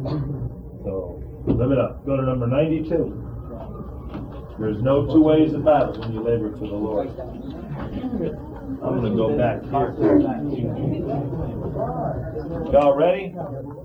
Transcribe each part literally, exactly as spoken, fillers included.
So, live it up. Go to number ninety-two. There's no two ways about it when you labor for the Lord. I'm going to go back here. Y'all ready?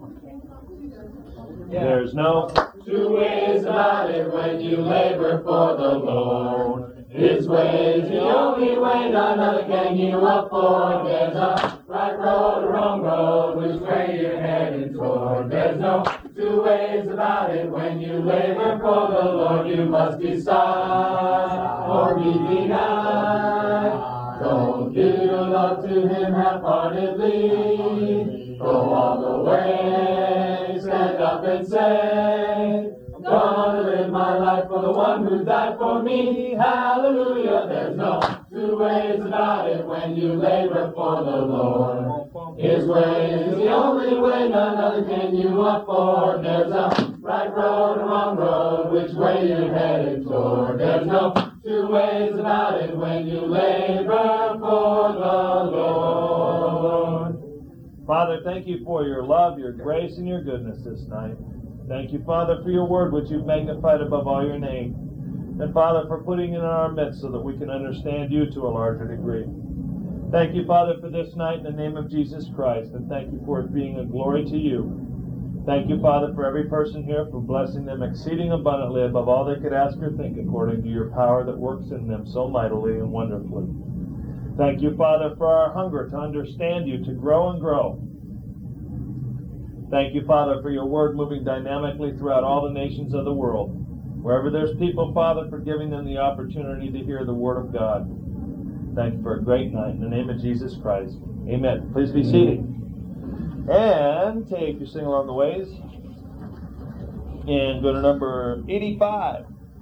There's no two ways about it when you labor for the Lord. His way is the only way, none other can you afford. There's a right road, a wrong road, which way you're headed toward. There's no two ways about it when you labor for the Lord. You must decide or be denied. Don't give your love to Him half-heartedly. Go all the way, stand up and say, I'm gonna live my life for the one who died for me. Hallelujah. There's no two ways about it when you labor for the Lord. His way is the only way, none other can you afford. There's a right road, a wrong road, which way you're headed toward. There's no two ways about it when you labor for the Lord. Father, thank you for your love, your grace, and your goodness this night. Thank you, Father, for your word, which you've magnified above all your name. And, Father, for putting it in our midst so that we can understand you to a larger degree. Thank you, Father, for this night in the name of Jesus Christ, and thank you for it being a glory to you. Thank you, Father, for every person here, for blessing them exceeding abundantly above all they could ask or think, according to your power that works in them so mightily and wonderfully. Thank you, Father, for our hunger to understand you, to grow and grow. Thank you, Father, for your word moving dynamically throughout all the nations of the world. Wherever there's people, Father, for giving them the opportunity to hear the word of God. Thank you for a great night. In the name of Jesus Christ. Amen. Please be seated. And take your sing along the ways. And go to number eighty-five.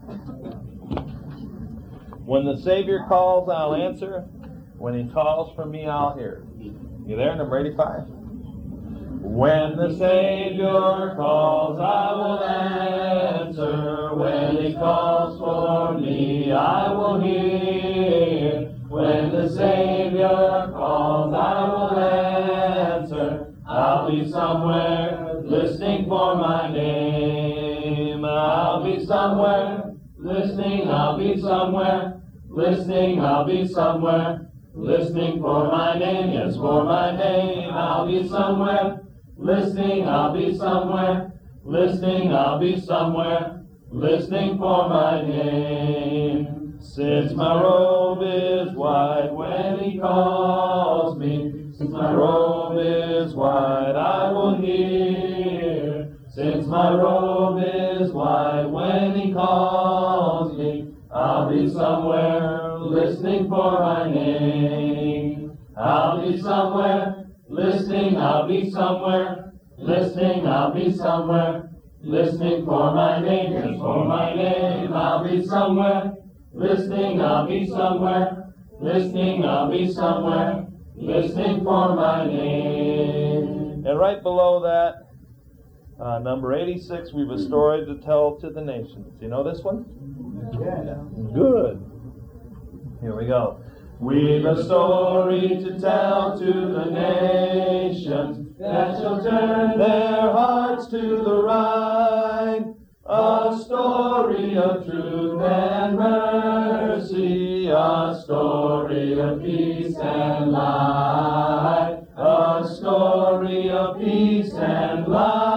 When the Savior calls, I'll answer. When He calls for me, I'll hear. You there, number eighty-five? When the Savior calls, I will answer. When He calls for me, I will hear. When the Savior calls, I will answer. I'll be somewhere listening for my name. I'll be somewhere listening. I'll be somewhere listening. I'll be somewhere listening for my name. Yes, for my name. I'll be somewhere listening. I'll be somewhere listening. I'll be somewhere listening for my name. Since my robe is white when He calls me, since my robe is white, I will hear. Since my robe is white when He calls me, I'll be somewhere listening for my name. I'll be somewhere listening. I'll be somewhere listening. I'll be somewhere listening for my name. Yes, for my name. I'll be somewhere listening. I'll be somewhere listening. I'll be somewhere listening for my name. And right below that, uh, number eighty-six, we've a story to tell to the nations. You know this one? Yeah. Good. Here we go. We've a story to tell to the nations that shall turn their hearts to the right. A story of truth and mercy, a story of peace and light, a story of peace and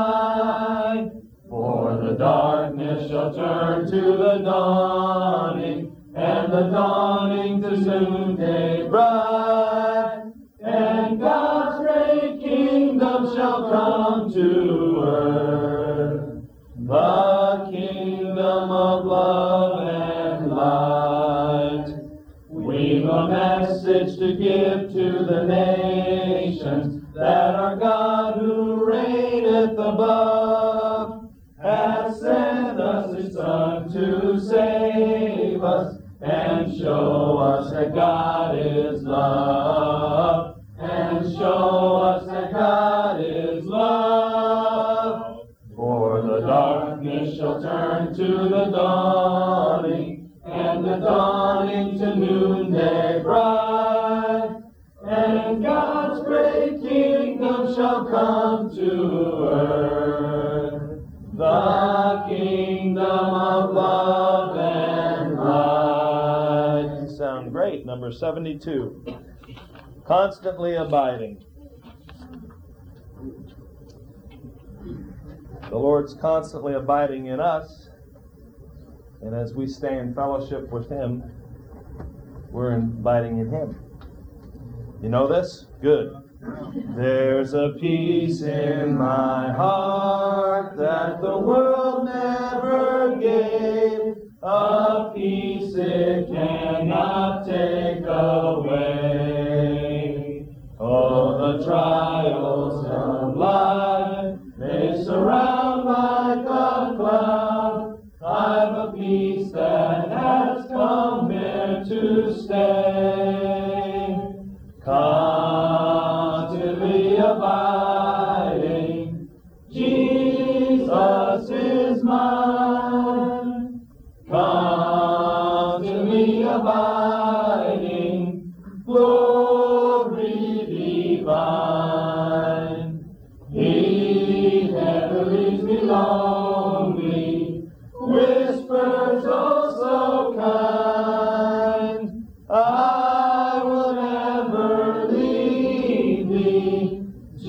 light. For the darkness shall turn to the dawning, and the dawning to noonday bright, and God's great kingdom shall come to earth. The kingdom of love and light. We've a message to give to the nations, that our God who reigneth above has sent us His Son to save us and show us that God is love, and show us that God is love. For the darkness shall turn to the dawning, and the dawning to noonday bright, and God's great kingdom shall come to earth. number seventy-two. Constantly abiding. The Lord's constantly abiding in us, and as we stay in fellowship with Him, we're abiding in Him. You know this? Good. There's a peace in my heart that the world never gave, a peace it cannot take away. Oh, the trials of life may surround like a cloud. I've a peace that has come here to stay. Constantly abiding, Jesus is mine. Constantly abiding, glory divine. He never leaves me lonely, whispers oh so kind, I will never leave thee,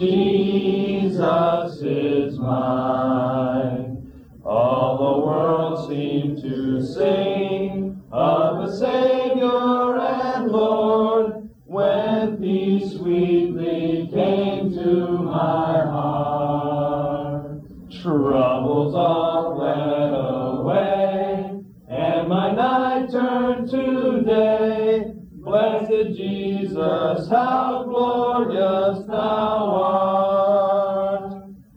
Jesus is mine. All the world seemed to sing of a Savior and Lord, when peace sweetly came to my heart. Troubles all fled away, and my night turned to day. Blessed Jesus, how glorious thou art.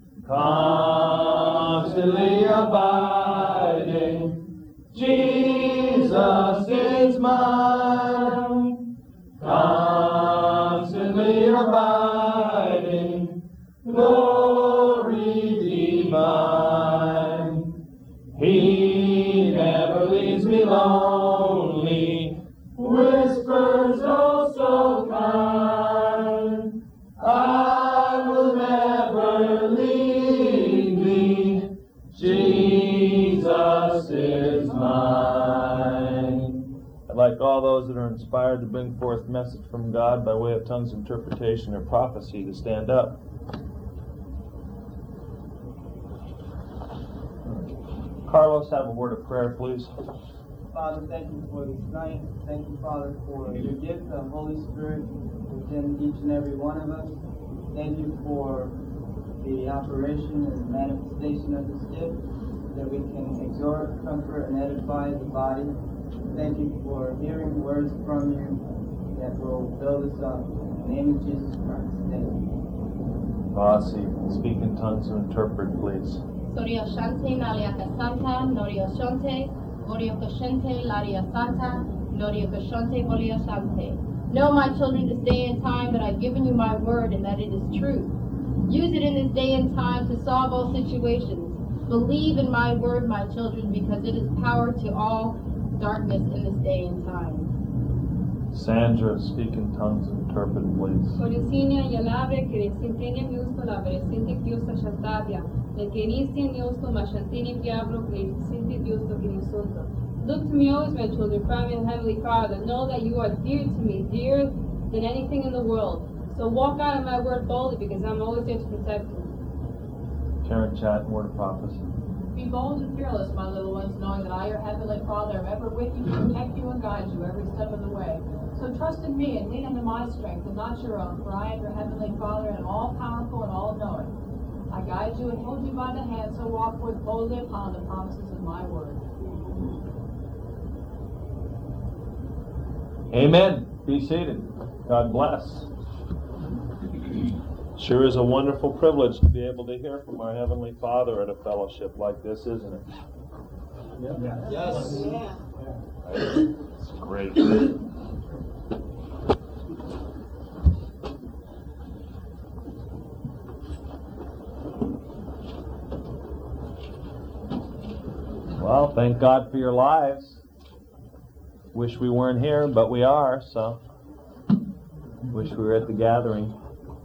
Constantly abiding, Jesus is mine. Constantly abiding, glory divine. He never leaves me lonely, whispers oh so kind, I will never leave thee, Jesus is mine. I'd like all those that are inspired to bring forth message from God by way of tongues interpretation or prophecy to stand up. Carlos, have a word of prayer, please. Father, thank you for this night. Thank you, Father, for your gift of Holy Spirit within each and every one of us. Thank you for the operation and the manifestation of this gift, that we can exhort, comfort, and edify the body. Thank you for hearing words from you that will build us up. In the name of Jesus Christ, thank you. Vasi, speak in tongues and interpret, please. Soria Shante, Naliaka Santa, Noria Shante, Goria Koshente, Laria Santa, Noria Koshante, Goria Shante. Know, my children, this day and time that I've given you my word and that it is true. Use it in this day and time to solve all situations. Believe in my word, my children, because it is power to all darkness in this day and time. Sandra, speak in tongues and interpret, please. Corisinia Yalabre, Keresintenia Miusto, La Beresinti Piusta Shantatia, the Kerisian Yosto, Mashantini Piabro, Keresinti Piusto, Kirisunto. Look to me always, my children, cry me, Heavenly Father. Know that you are dear to me, dearer than anything in the world. So walk out of my word boldly, because I'm always there to protect you. Karen Chat, word of prophecy. Be bold and fearless, my little ones, knowing that I, your Heavenly Father, am ever with you to protect you and guide you every step of the way. So trust in me and lean into my strength and not your own, for I am your Heavenly Father and am all-powerful and all-knowing. I guide you and hold you by the hand, so walk forth boldly upon the promises of my word. Amen. Be seated. God bless. Sure is a wonderful privilege to be able to hear from our Heavenly Father at a fellowship like this, isn't it? Yeah. Yes. Yeah. It's great. Well, thank God for your lives. Wish we weren't here, but we are, so wish we were at the gathering.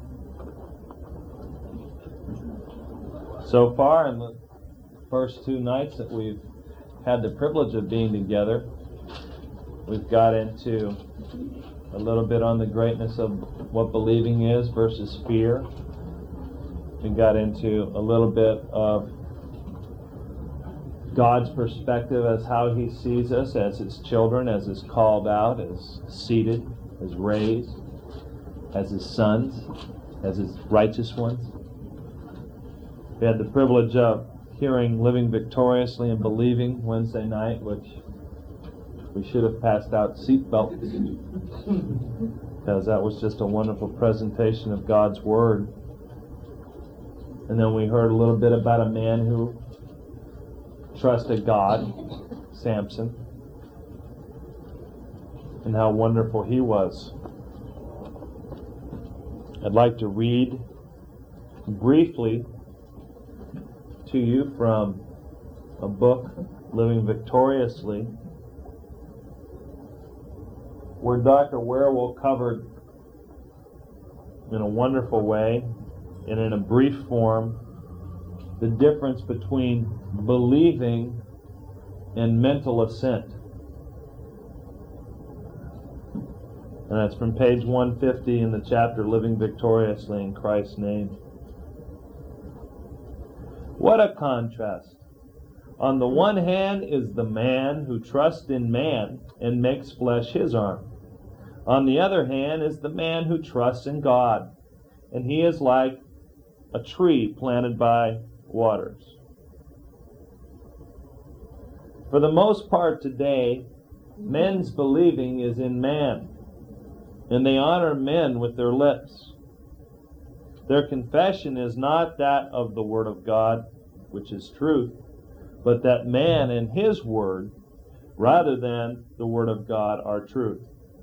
So far, in the first two nights that we've had the privilege of being together, we've got into a little bit on the greatness of what believing is versus fear. We got into a little bit of God's perspective as how He sees us as His children, as His called out, as seated, as raised, as His sons, as His righteous ones. We had the privilege of hearing Living Victoriously and Believing Wednesday night, which we should have passed out seatbelts because that was just a wonderful presentation of God's Word. And then we heard a little bit about a man who trusted God, Samson, and how wonderful he was. I'd like to read briefly to you from a book, Living Victoriously, where Doctor Wierwille covered in a wonderful way and in a brief form the difference between believing and mental assent. And that's from page one fifty in the chapter Living Victoriously in Christ's Name. What a contrast. On the one hand is the man who trusts in man and makes flesh his arm. On the other hand is the man who trusts in God, and he is like a tree planted by waters. For the most part today, men's believing is in man, and they honor men with their lips. Their confession is not that of the Word of God, which is truth, but that man and His Word, rather than the Word of God, are truth.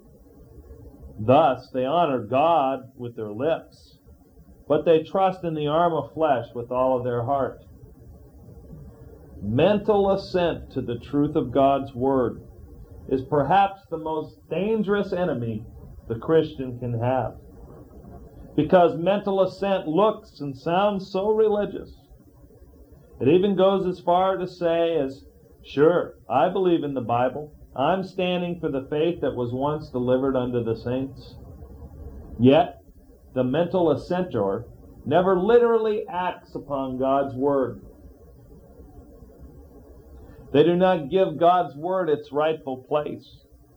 Thus, they honor God with their lips, but they trust in the arm of flesh with all of their heart. Mental assent to the truth of God's Word is perhaps the most dangerous enemy the Christian can have, because mental assent looks and sounds so religious. It even goes as far to say as, sure, I believe in the Bible. I'm standing for the faith that was once delivered unto the saints. Yet, the mental assenter never literally acts upon God's Word. They do not give God's Word its rightful place.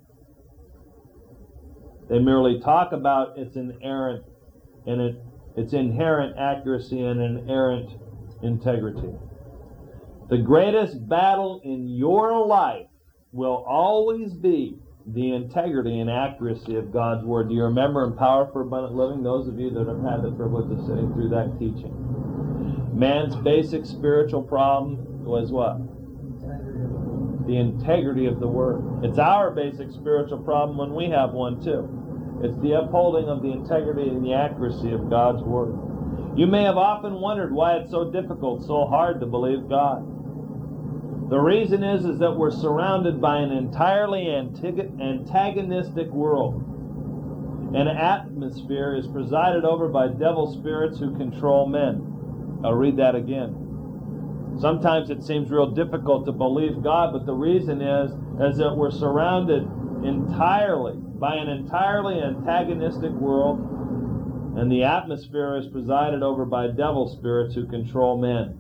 They merely talk about its inerrant and it, its inherent accuracy and inerrant integrity. The greatest battle in your life will always be the integrity and accuracy of God's Word. Do you remember in Power for Abundant Living, those of you that have had the privilege of sitting through that teaching? Man's basic spiritual problem was what? The integrity of the Word. It's our basic spiritual problem when we have one too. It's the upholding of the integrity and the accuracy of God's Word. You may have often wondered why it's so difficult, so hard to believe God. The reason is, is that we're surrounded by an entirely antagonistic world. An atmosphere is presided over by devil spirits who control men. I'll read that again. Sometimes it seems real difficult to believe God, but the reason is, is that we're surrounded entirely by an entirely antagonistic world, and the atmosphere is presided over by devil spirits who control men.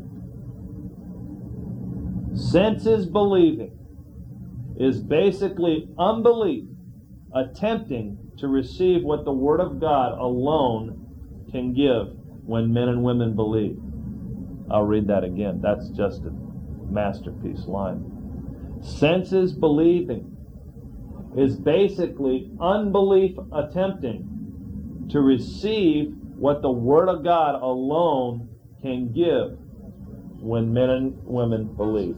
Senses believing is basically unbelief attempting to receive what the Word of God alone can give when men and women believe. I'll read that again. That's just a masterpiece line. Senses believing is basically unbelief attempting to receive what the Word of God alone can give when men and women believe.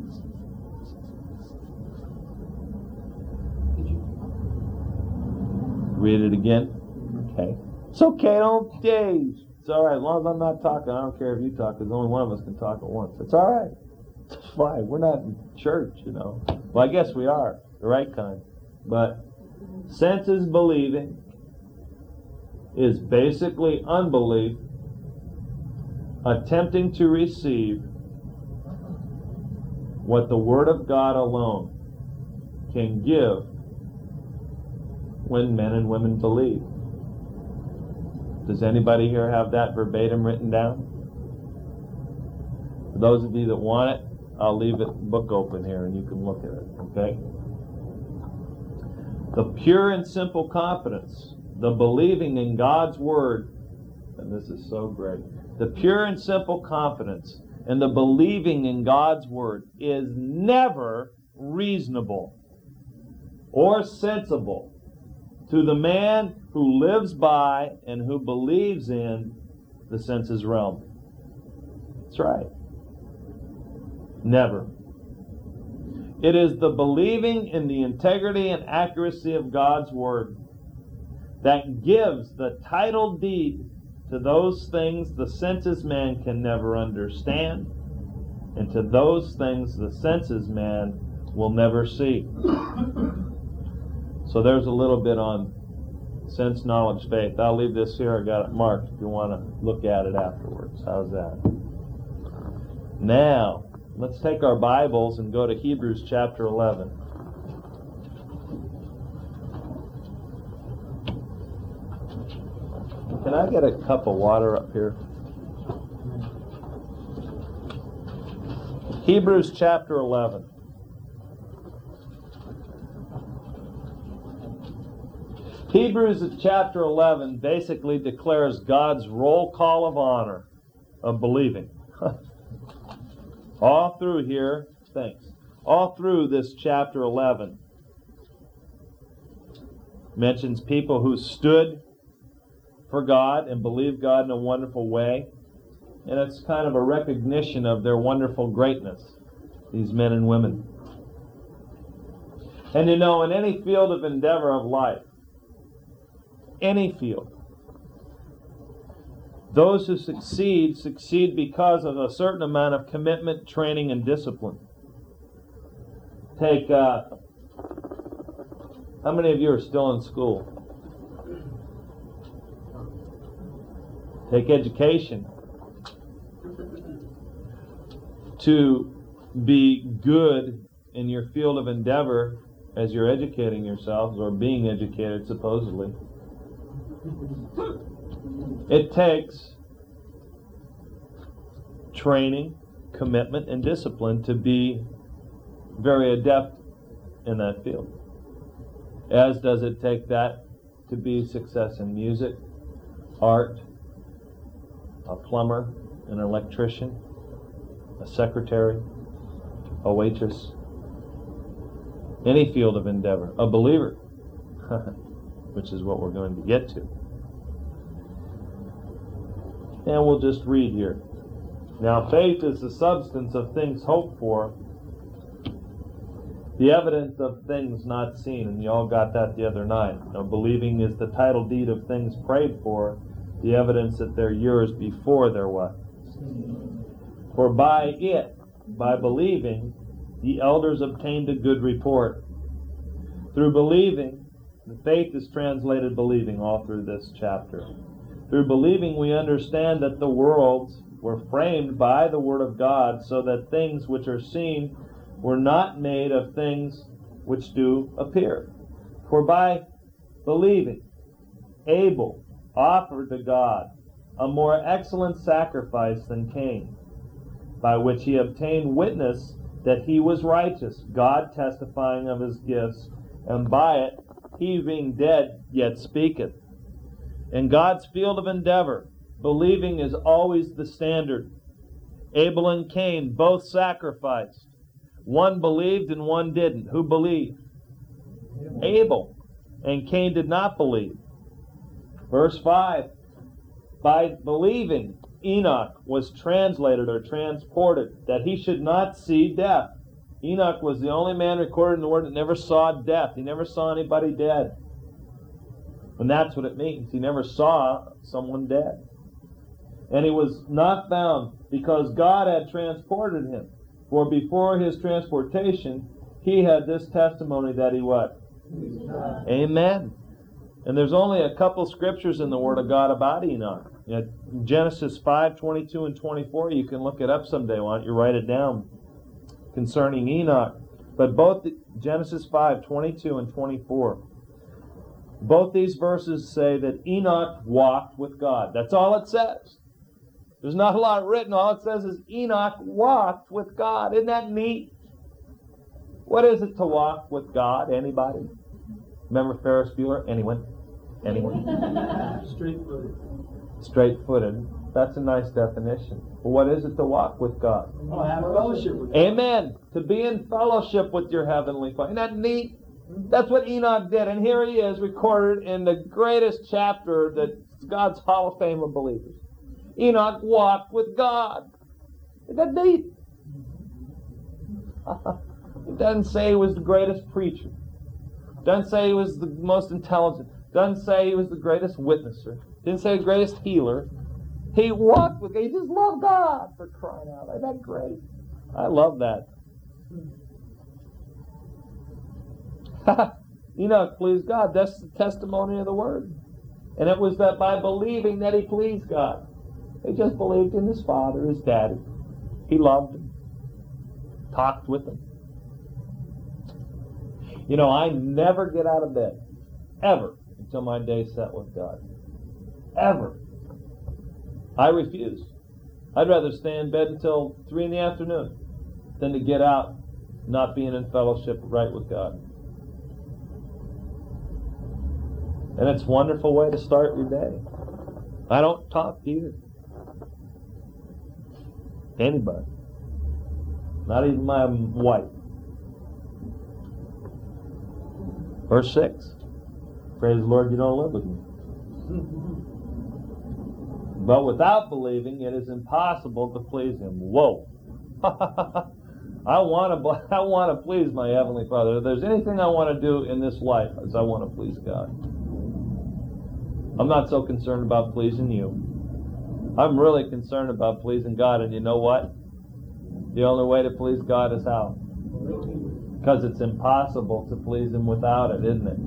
Read it again? Okay. It's okay, don't daze. It's all right. As long as I'm not talking, I don't care if you talk, because only one of us can talk at once. It's all right. It's fine. We're not in church, you know. Well, I guess we are. The right kind. But senses believing is basically unbelief attempting to receive what the Word of God alone can give when men and women believe. Does anybody here have that verbatim written down? For those of you that want it, I'll leave it book open here and you can look at it, okay? The pure and simple confidence, the believing in God's Word, and this is so great, the pure and simple confidence and the believing in God's Word is never reasonable or sensible to the man who lives by and who believes in the senses realm. That's right. Never. It is the believing in the integrity and accuracy of God's Word that gives the title deed to those things the senses man can never understand, and to those things the senses man will never see. So there's a little bit on sense, knowledge, faith. I'll leave this here. I got it marked if you want to look at it afterwards. How's that? Now, let's take our Bibles and go to Hebrews chapter eleven. Can I get a cup of water up here? Hebrews chapter eleven. Hebrews chapter eleven basically declares God's roll call of honor of believing. All through here, thanks. All through this chapter eleven mentions people who stood for God and believed God in a wonderful way. And it's kind of a recognition of their wonderful greatness, these men and women. And you know, in any field of endeavor of life, any field, those who succeed, succeed because of a certain amount of commitment, training, and discipline. Take, uh, how many of you are still in school? Take education. To be good in your field of endeavor as you're educating yourselves, or being educated supposedly, it takes training, commitment, and discipline to be very adept in that field. As does it take that to be success in music, art, a plumber, an electrician, a secretary, a waitress, any field of endeavor, a believer, which is what we're going to get to. And we'll just read here. Now, faith is the substance of things hoped for, the evidence of things not seen. And you all got that the other night. Now, believing is the title deed of things prayed for, the evidence that they're yours before they're what? For by it, by believing, the elders obtained a good report. Through believing, the faith is translated believing all through this chapter. Through believing, we understand that the worlds were framed by the Word of God, so that things which are seen were not made of things which do appear. For by believing, Abel offered to God a more excellent sacrifice than Cain, by which he obtained witness that he was righteous, God testifying of his gifts, and by it he being dead yet speaketh. In God's field of endeavor, believing is always the standard. Abel and Cain both sacrificed. One believed and one didn't. Who believed? Abel. And Cain did not believe. Verse five, by believing, Enoch was translated or transported, that he should not see death. Enoch was the only man recorded in the Word that never saw death. He never saw anybody dead. And that's what it means. He never saw someone dead. And he was not found because God had transported him. For before his transportation, he had this testimony that he what? Amen. And there's only a couple scriptures in the Word of God about Enoch. You know, Genesis five, twenty-two and twenty-four, you can look it up someday. Why don't you write it down concerning Enoch? But both Genesis five, twenty-two and twenty-four. Both these verses say that Enoch walked with God. That's all it says. There's not a lot written. All it says is Enoch walked with God. Isn't that neat? What is it to walk with God? Anybody? Remember Ferris Bueller? Anyone? Anyone? Straight-footed. Straight-footed. That's a nice definition. But what is it to walk with God? Oh, have fellowship with God. Amen. To be in fellowship with your heavenly Father. Isn't that neat? That's what Enoch did. And here he is recorded in the greatest chapter that's God's Hall of Fame of believers. Enoch walked with God. Isn't that neat? It doesn't say he was the greatest preacher. It doesn't say he was the most intelligent. It doesn't say he was the greatest witnesser. It didn't say the greatest healer. He walked with God. He just loved God, for crying out. Isn't that great? I love that. Enoch pleased God. That's the testimony of the Word. And it was that by believing that he pleased God. He just believed in his father, his daddy. He loved him. Talked with him. You know, I never get out of bed. Ever. Until my day's set with God. Ever. I refuse. I'd rather stay in bed until three in the afternoon than to get out not being in fellowship right with God. And it's a wonderful way to start your day. I don't talk either. Anybody. Not even my wife. Verse six. Praise the Lord, you don't live with me. But without believing, it is impossible to please Him. Whoa. I want to I want to please my Heavenly Father. If there's anything I want to do in this life, is I want to please God. I'm not so concerned about pleasing you. I'm really concerned about pleasing God, and you know what? The only way to please God is how? Because it's impossible to please Him without it, isn't it?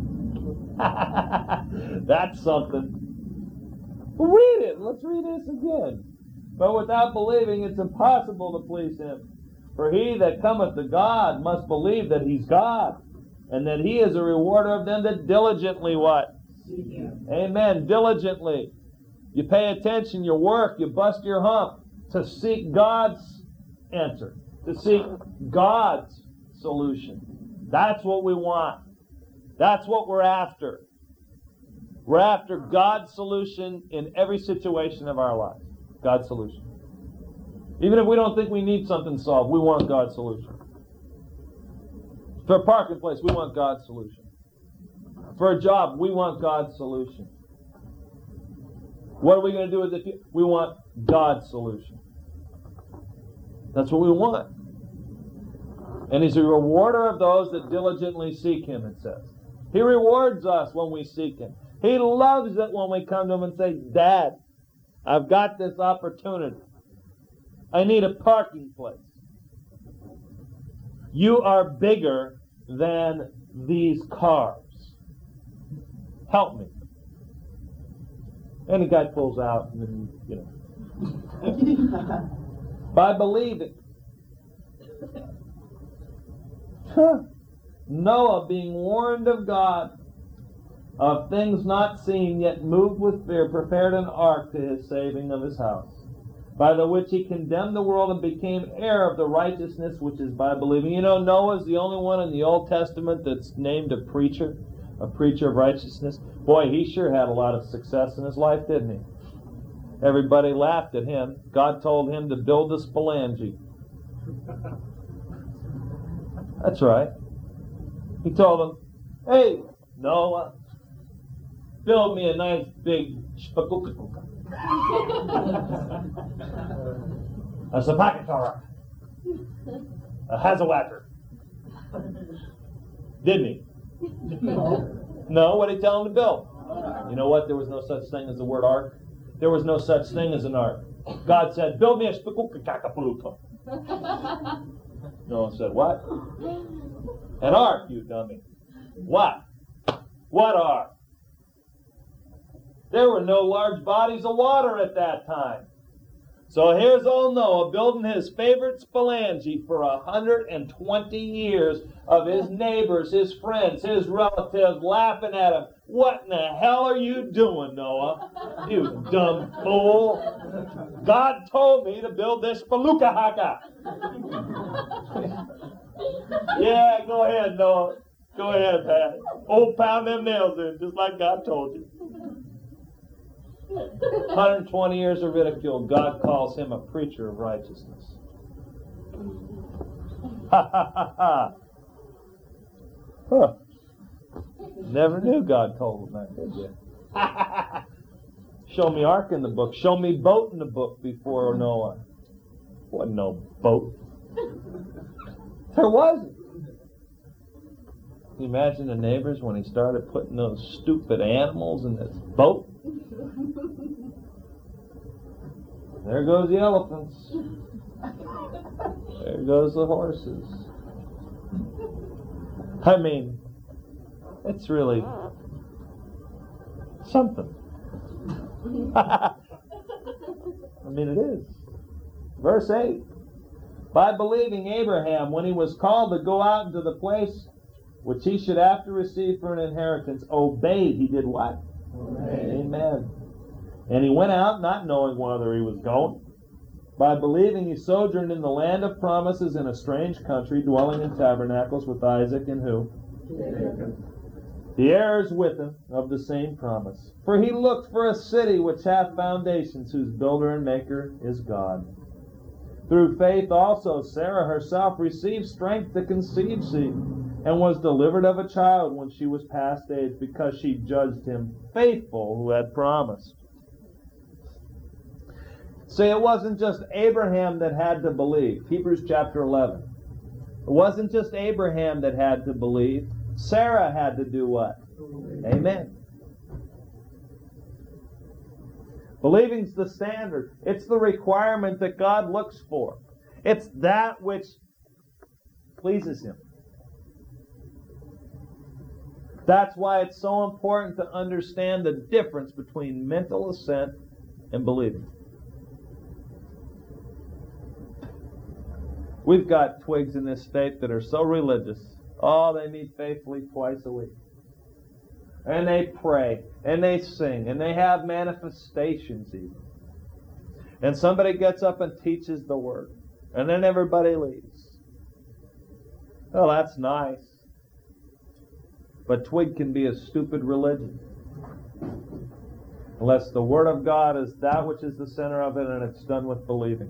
That's something. Read it. Let's read this again. But without believing, it's impossible to please Him. For he that cometh to God must believe that He's God, and that He is a rewarder of them that diligently what? Seek Him. Amen. Diligently. You pay attention, you work, you bust your hump to seek God's answer, to seek God's solution. That's what we want. That's what we're after. We're after God's solution in every situation of our life. God's solution. Even if we don't think we need something solved, we want God's solution. For a parking place, we want God's solution. For a job, we want God's solution. What are we going to do with it? We want God's solution. That's what we want. And He's a rewarder of those that diligently seek Him, it says. He rewards us when we seek Him. He loves it when we come to Him and say, Dad, I've got this opportunity. I need a parking place. You are bigger than these cars. Help me. And the guy pulls out, and then, you know. By believing. Noah, being warned of God of things not seen, yet moved with fear, prepared an ark to his saving of his house, by the which he condemned the world and became heir of the righteousness which is by believing. You know, Noah's the only one in the Old Testament that's named a preacher, a preacher of righteousness. Boy, he sure had a lot of success in his life, didn't he? Everybody laughed at him. God told him to build a Spelunky. That's right. He told him, hey, Noah, build me a nice big spakukakuka. A sapakatara. A hazawacker. Didn't he? No, what did he tell him to build? You know what? There was no such thing as the word ark. There was no such thing as an ark. God said, build me a spakukakakapuruka. Noah said, what? An ark, you dummy. What? What ark? There were no large bodies of water at that time. So here's old Noah building his favorite phalange for a hundred and twenty years of his neighbors, his friends, his relatives laughing at him. What in the hell are you doing, Noah? You dumb fool. God told me to build this Palukahaka. Yeah, go ahead, Noah. Go ahead, Pat. Oh, pound them nails in, just like God told you. one hundred twenty years of ridicule. God calls him a preacher of righteousness. Ha ha ha ha. Huh. Never knew God told him that, did you? Show me ark in the book. Show me boat in the book before Noah. Wasn't no boat. There wasn't. Can you imagine the neighbors when he started putting those stupid animals in this boat? There goes the elephants. There goes the horses. I mean, it's really something. I mean, it is. Verse eight. By believing Abraham, when he was called to go out into the place which he should after receive for an inheritance, obeyed. He did what? Obeyed. Amen. And he went out not knowing whither he was going. By believing he sojourned in the land of promises in a strange country, dwelling in tabernacles with Isaac and who? Jacob. The heirs with him of the same promise. For he looked for a city which hath foundations, whose builder and maker is God. Through faith also Sarah herself received strength to conceive seed, and was delivered of a child when she was past age, because she judged him faithful who had promised. See, it wasn't just Abraham that had to believe. Hebrews chapter eleven. It wasn't just Abraham that had to believe. Sarah had to do what? Amen. Believing's the standard. It's the requirement that God looks for. It's that which pleases Him. That's why it's so important to understand the difference between mental assent and believing. We've got twigs in this state that are so religious. Oh, they meet faithfully twice a week. And they pray, and they sing, and they have manifestations even. And somebody gets up and teaches the Word, and then everybody leaves. Well, that's nice. But twig can be a stupid religion. Unless the Word of God is that which is the center of it, and it's done with believing.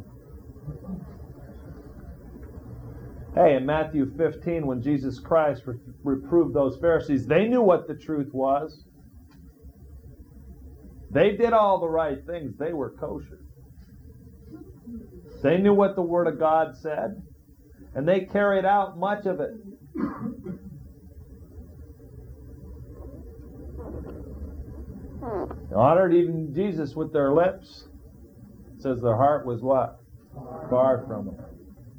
Hey, in Matthew fifteen, when Jesus Christ re- reproved those Pharisees, they knew what the truth was. They did all the right things. They were kosher. They knew what the Word of God said, and they carried out much of it. They honored even Jesus with their lips. It says their heart was what? Far from Him.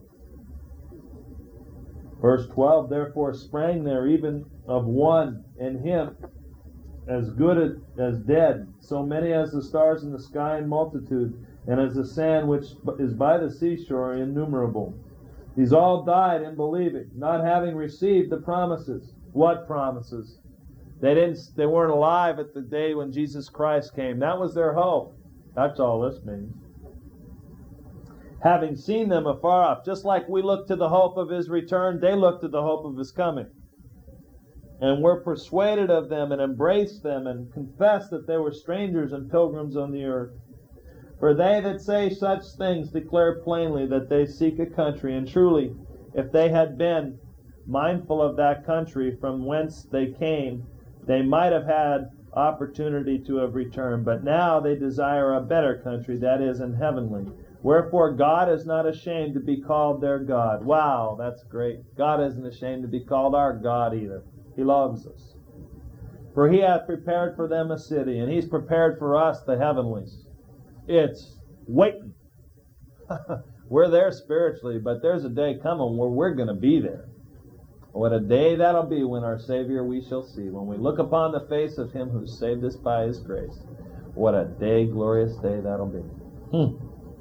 Verse twelve, therefore sprang there even of one in him as good as dead, so many as the stars in the sky in multitude, and as the sand which is by the seashore innumerable. These all died in believing, not having received the promises. What promises? They didn't. They weren't alive at the day when Jesus Christ came. That was their hope. That's all this means. Having seen them afar off, just like we look to the hope of His return, they look to the hope of His coming. And were persuaded of them and embraced them and confessed that they were strangers and pilgrims on the earth. For they that say such things declare plainly that they seek a country, and truly, if they had been mindful of that country from whence they came, they might have had opportunity to have returned. But now they desire a better country, that is, in heavenly. Wherefore God is not ashamed to be called their God. Wow, that's great. God isn't ashamed to be called our God either. He loves us. For He hath prepared for them a city, and He's prepared for us the heavenlies. It's waiting. We're there spiritually, but there's a day coming where we're going to be there. What a day that'll be when our Savior we shall see. When we look upon the face of Him who saved us by His grace. What a day, glorious day that'll be. Hmm.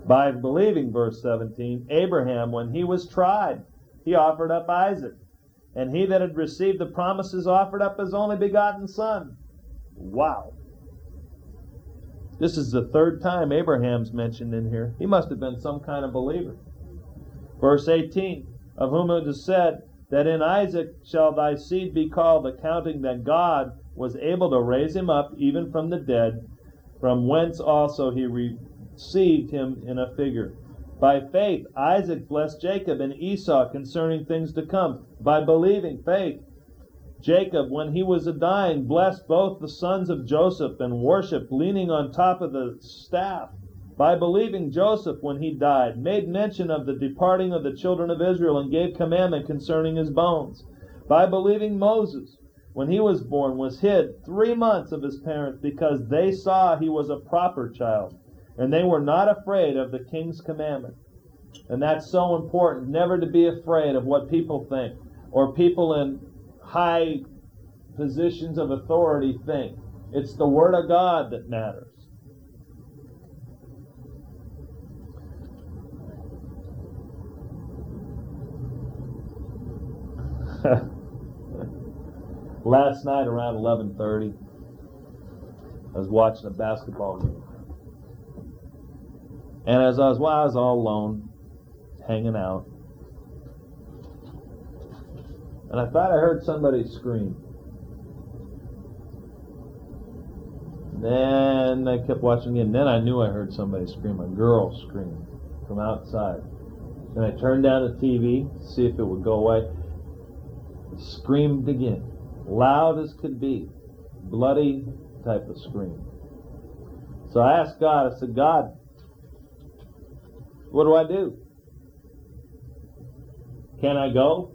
By believing, verse seventeen, Abraham, when he was tried, he offered up Isaac. And he that had received the promises offered up his only begotten son. Wow. This is the third time Abraham's mentioned in here. He must have been some kind of believer. Verse eighteen, of whom it is said, that in Isaac shall thy seed be called, accounting that God was able to raise him up even from the dead, from whence also he received him in a figure. By faith Isaac blessed Jacob and Esau concerning things to come. By believing faith, Jacob, when he was a dying, blessed both the sons of Joseph and worshipped, leaning on top of the staff. By believing Joseph, when he died, made mention of the departing of the children of Israel and gave commandment concerning his bones. By believing Moses, when he was born, was hid three months of his parents, because they saw he was a proper child, and they were not afraid of the king's commandment. And that's so important, never to be afraid of what people think, or people in high positions of authority think. It's the Word of God that matters. Last night around eleven thirty, I was watching a basketball game. And as I was, well, I was all alone, hanging out. And I thought I heard somebody scream. Then I kept watching again. Then I knew I heard somebody scream, a girl scream from outside. And I turned down the T V to see if it would go away. It screamed again, loud as could be, bloody type of scream. So I asked God, I said, God, what do I do? Can I go?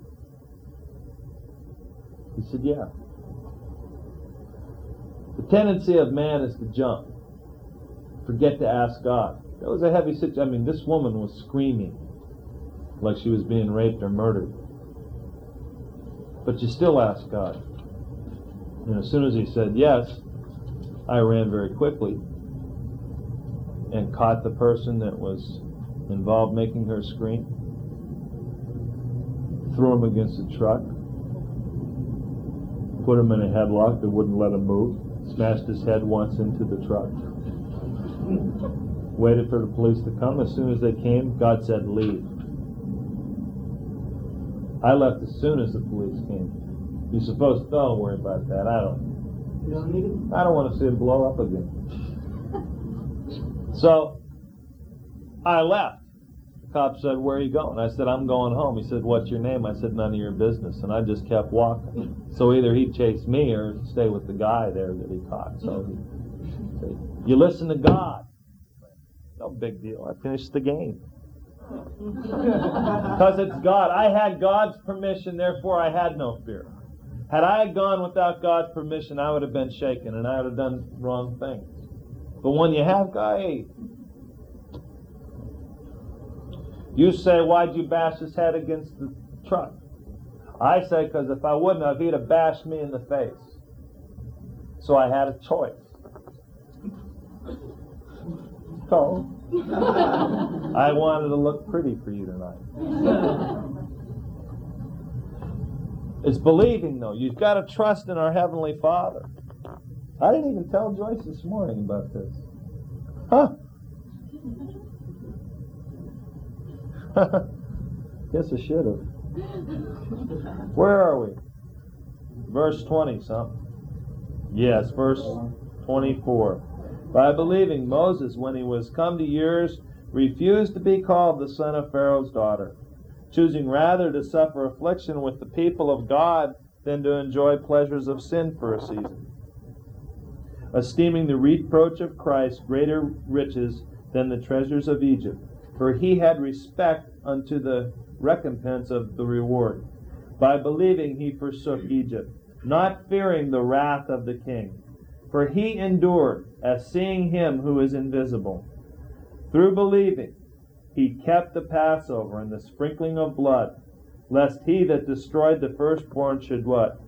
He said, yeah. The tendency of man is to jump. Forget to ask God. That was a heavy situation. I mean, this woman was screaming like she was being raped or murdered. But you still ask God. And as soon as he said yes, I ran very quickly and caught the person that was involved making her scream, threw him against the truck, put him in a headlock that wouldn't let him move, smashed his head once into the truck, waited for the police to come. As soon as they came, God said, leave. I left as soon as the police came. You're supposed to, don't worry about that. I don't. You don't need it? I don't want to see it blow up again. So I left. The cop said, where are you going? I said, I'm going home. He said, what's your name? I said, none of your business. And I just kept walking. So either he'd chase me or stay with the guy there that he caught. So he said, you listen to God. No big deal. I finished the game. Because it's God. I had God's permission, therefore I had no fear. Had I gone without God's permission, I would have been shaken and I would have done wrong things. But when you have God, hey, you say, why'd you bash his head against the truck? I say, because if I wouldn't have, he'd have bashed me in the face. So I had a choice. So I wanted to look pretty for you tonight. It's believing, though. You've got to trust in our Heavenly Father. I didn't even tell Joyce this morning about this. Huh? Guess I should have. Where are we? Verse twenty something. Yes, verse twenty-four. By believing, Moses, when he was come to years, refused to be called the son of Pharaoh's daughter, choosing rather to suffer affliction with the people of God than to enjoy pleasures of sin for a season, esteeming the reproach of Christ greater riches than the treasures of Egypt, for he had respect unto the recompense of the reward. By believing he forsook Egypt, not fearing the wrath of the king, for he endured as seeing him who is invisible. Through believing he kept the Passover and the sprinkling of blood, lest he that destroyed the firstborn should what?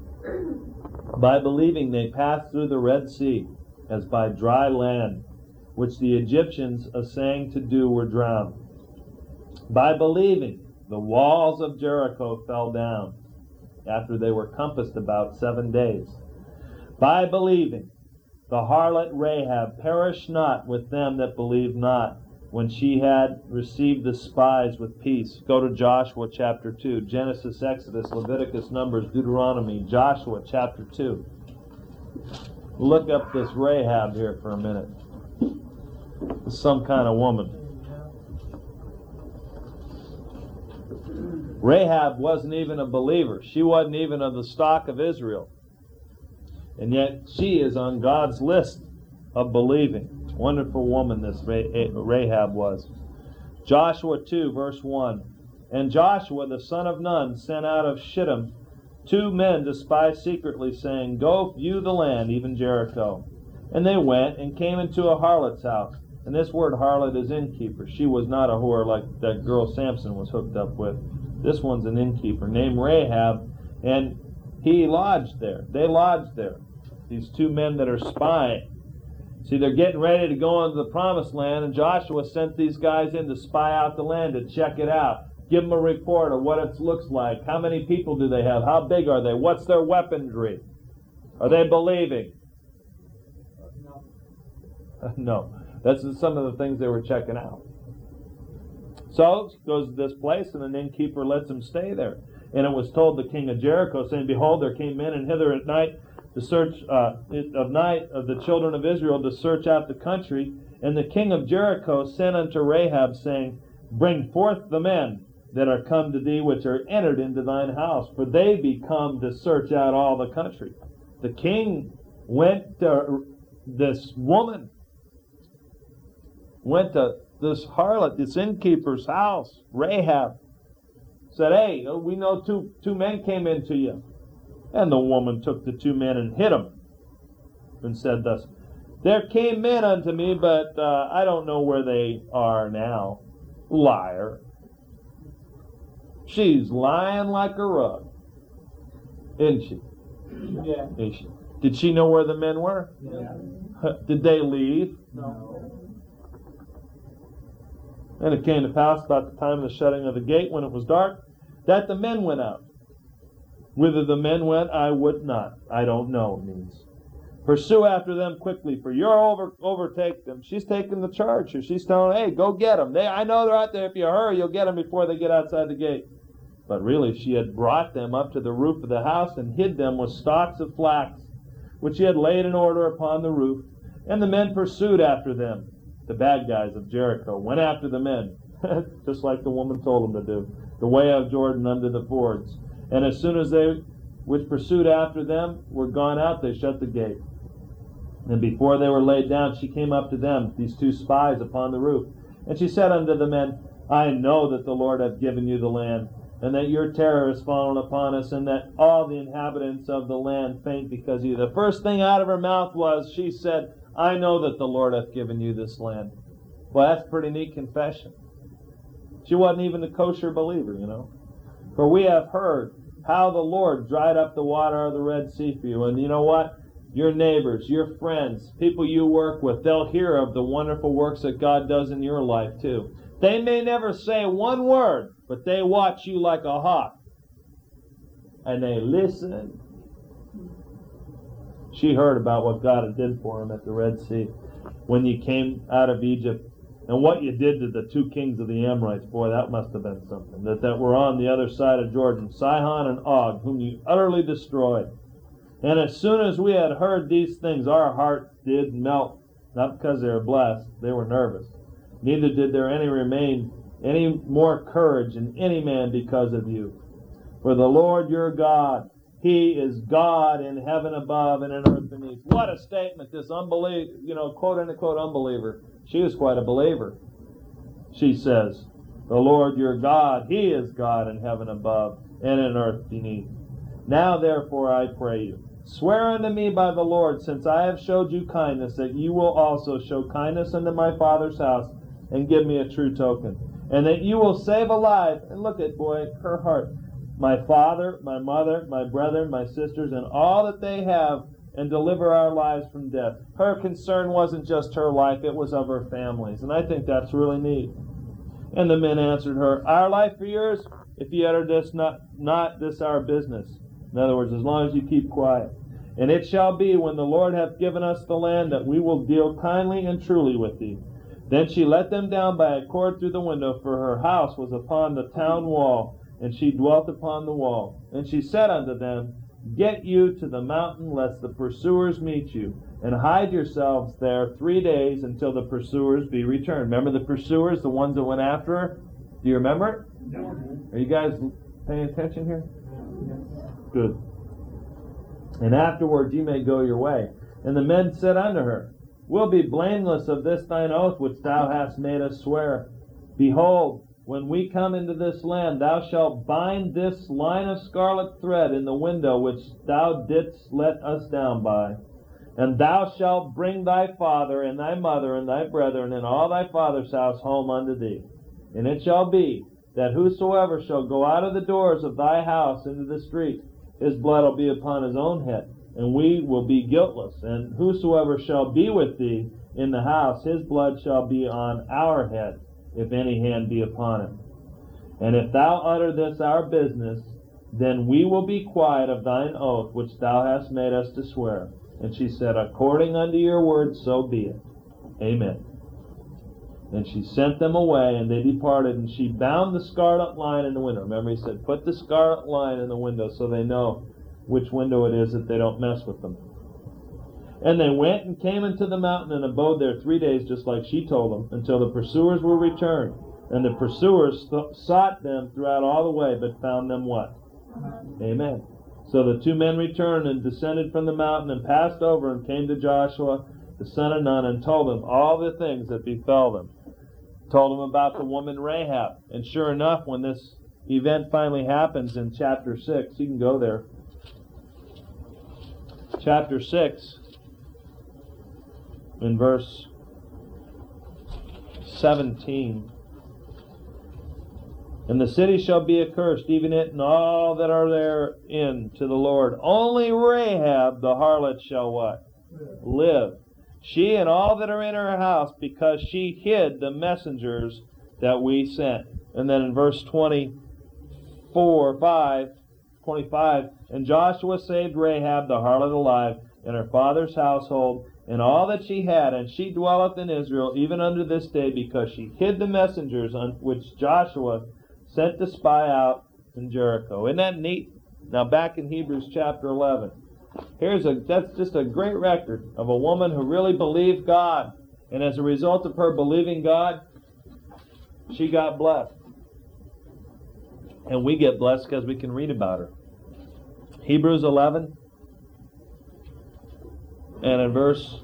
By believing they passed through the Red Sea as by dry land, which the Egyptians assaying to do were drowned. By believing, the walls of Jericho fell down, after they were compassed about seven days. By believing, the harlot Rahab perished not with them that believed not, when she had received the spies with peace. Go to Joshua chapter two. Genesis, Exodus, Leviticus, Numbers, Deuteronomy, Joshua chapter two. Look up this Rahab here for a minute. Some kind of woman. Rahab wasn't even a believer. She wasn't even of the stock of Israel. And yet she is on God's list of believing. Wonderful woman this Rahab was. Joshua two, verse one. And Joshua the son of Nun sent out of Shittim two men to spy secretly, saying, Go view the land, even Jericho. And they went and came into a harlot's house. And this word harlot is innkeeper. She was not a whore like that girl Samson was hooked up with. This one's an innkeeper named Rahab, and he lodged there. They lodged there. These two men that are spying. See, they're getting ready to go into the promised land, and Joshua sent these guys in to spy out the land, to check it out. Give them a report of what it looks like. How many people do they have? How big are they? What's their weaponry? Are they believing? No. No. That's some of the things they were checking out. So, he goes to this place, and an innkeeper lets him stay there. And it was told the king of Jericho, saying, Behold, there came men and hither at night, to search uh, of night of the children of Israel, to search out the country. And the king of Jericho sent unto Rahab, saying, Bring forth the men that are come to thee, which are entered into thine house, for they be come to search out all the country. The king went to this woman, went to this harlot, this innkeeper's house, Rahab, said, Hey, we know two two men came into you. And the woman took the two men and hid them, and said thus, There came men unto me, but uh, I don't know where they are now. Liar. She's lying like a rug. Isn't she? Yeah. Is she? Did she know where the men were? Yeah. Did they leave? No. And it came to pass about the time of the shutting of the gate, when it was dark, that the men went out. Whither the men went, I would not. I don't know, it means. Pursue after them quickly, for you're over overtake them. She's taking the charge here. She's telling, hey, go get them. They, I know they're out there. If you hurry, you'll get them before they get outside the gate. But really, she had brought them up to the roof of the house and hid them with stalks of flax, which she had laid in order upon the roof. And the men pursued after them. The bad guys of Jericho went after the men, just like the woman told them to do, the way of Jordan under the fords. And as soon as they which pursued after them were gone out, they shut the gate. And before they were laid down, she came up to them, these two spies upon the roof. And she said unto the men, I know that the Lord hath given you the land, and that your terror is fallen upon us, and that all the inhabitants of the land faint because of you. The first thing out of her mouth was, she said, I know that the Lord hath given you this land. Well, that's a pretty neat confession. She wasn't even a kosher believer, you know. For we have heard how the Lord dried up the water of the Red Sea for you. And you know what? Your neighbors, your friends, people you work with, they'll hear of the wonderful works that God does in your life too. They may never say one word, but they watch you like a hawk. And they listen. She heard about what God did for him at the Red Sea when you came out of Egypt. And what you did to the two kings of the Amorites, boy, that must have been something. That, that were on the other side of Jordan, Sihon and Og, whom you utterly destroyed. And as soon as we had heard these things, our hearts did melt. Not because they were blessed, they were nervous. Neither did there any remain any more courage in any man because of you. For the Lord your God, He is God in heaven above and in earth beneath. What a statement, this unbeliever, you know, quote unquote unbeliever. She was quite a believer. She says, the Lord your God, He is God in heaven above and in earth beneath. Now therefore I pray you, swear unto me by the Lord, since I have showed you kindness, that you will also show kindness unto my father's house, and give me a true token. And that you will save alive, and look at, boy, her heart, my father, my mother, my brethren, my sisters, and all that they have, and deliver our lives from death. Her concern wasn't just her life, it was of her families. And I think that's really neat. And the men answered her, Our life for yours, if ye utter this, not, not this our business. In other words, as long as you keep quiet. And it shall be, when the Lord hath given us the land, that we will deal kindly and truly with thee. Then she let them down by a cord through the window, for her house was upon the town wall, and she dwelt upon the wall. And she said unto them, Get you to the mountain, lest the pursuers meet you, and hide yourselves there three days until the pursuers be returned. Remember the pursuers, the ones that went after her? Do you remember it? No. Are you guys paying attention here? Good. And afterward ye may go your way. And the men said unto her, We'll be blameless of this thine oath which thou hast made us swear. Behold, when we come into this land, thou shalt bind this line of scarlet thread in the window which thou didst let us down by. And thou shalt bring thy father and thy mother and thy brethren and all thy father's house home unto thee. And it shall be that whosoever shall go out of the doors of thy house into the street, his blood will be upon his own head, and we will be guiltless. And whosoever shall be with thee in the house, his blood shall be on our head, if any hand be upon him. And if thou utter this our business, then we will be quiet of thine oath which thou hast made us to swear. And she said, According unto your word, so be it. Amen. And she sent them away, and they departed, and she bound the scarlet line in the window. Remember, he said, put the scarlet line in the window so they know which window it is, that they don't mess with them. And they went and came into the mountain and abode there three days, just like she told them, until the pursuers were returned. And the pursuers th- sought them throughout all the way, but found them what? Amen. So the two men returned and descended from the mountain and passed over and came to Joshua, the son of Nun, and told him all the things that befell them. Told him about the woman Rahab. And sure enough, when this event finally happens in chapter six, you can go there. Chapter six, in verse seventeen. And the city shall be accursed, even it and all that are therein, to the Lord. Only Rahab the harlot shall what? Live. She and all that are in her house, because she hid the messengers that we sent. And then in verse twenty-four, five, twenty-five, and Joshua saved Rahab the harlot alive, and her father's household, and all that she had, and she dwelleth in Israel even unto this day, because she hid the messengers on which Joshua sent to spy out in Jericho. Isn't that neat? Now back in Hebrews chapter eleven. Here's a that's just a great record of a woman who really believed God. And as a result of her believing God, she got blessed. And we get blessed because we can read about her. Hebrews eleven. And in verse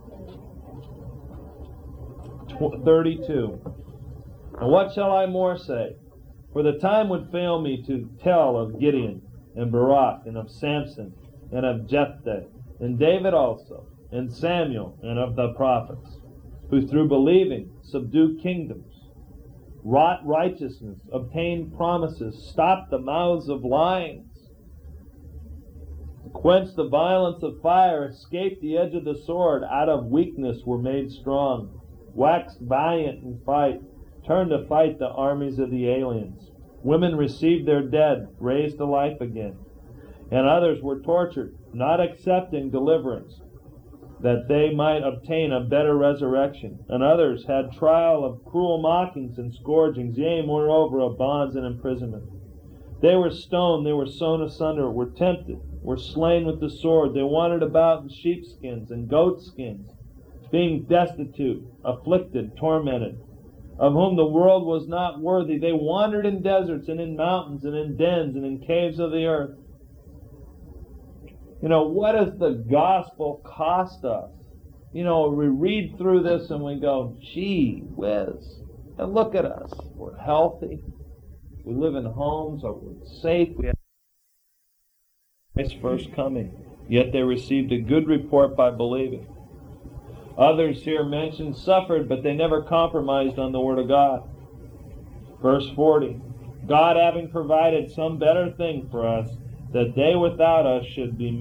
thirty-two. And what shall I more say? For the time would fail me to tell of Gideon, and Barak, and of Samson, and of Jephthah, and David also, and Samuel, and of the prophets, who through believing subdued kingdoms, wrought righteousness, obtained promises, stopped the mouths of lions, quenched the violence of fire, escaped the edge of the sword, out of weakness were made strong, waxed valiant in fight, turned to fight the armies of the aliens. Women received their dead, raised to life again. And others were tortured, not accepting deliverance, that they might obtain a better resurrection. And others had trial of cruel mockings and scourgings, yea, moreover, of bonds and imprisonment. They were stoned, they were sown asunder, were tempted, were slain with the sword. They wandered about in sheepskins and goatskins, being destitute, afflicted, tormented, of whom the world was not worthy. They wandered in deserts and in mountains and in dens and in caves of the earth. You know, what does the gospel cost us? You know, we read through this and we go, gee whiz. And look at us. We're healthy. We live in homes. We're safe. We have Christ's first coming. Yet they received a good report by believing. Others here mentioned suffered, but they never compromised on the Word of God. Verse forty. God having provided some better thing for us, that they without us should be ma-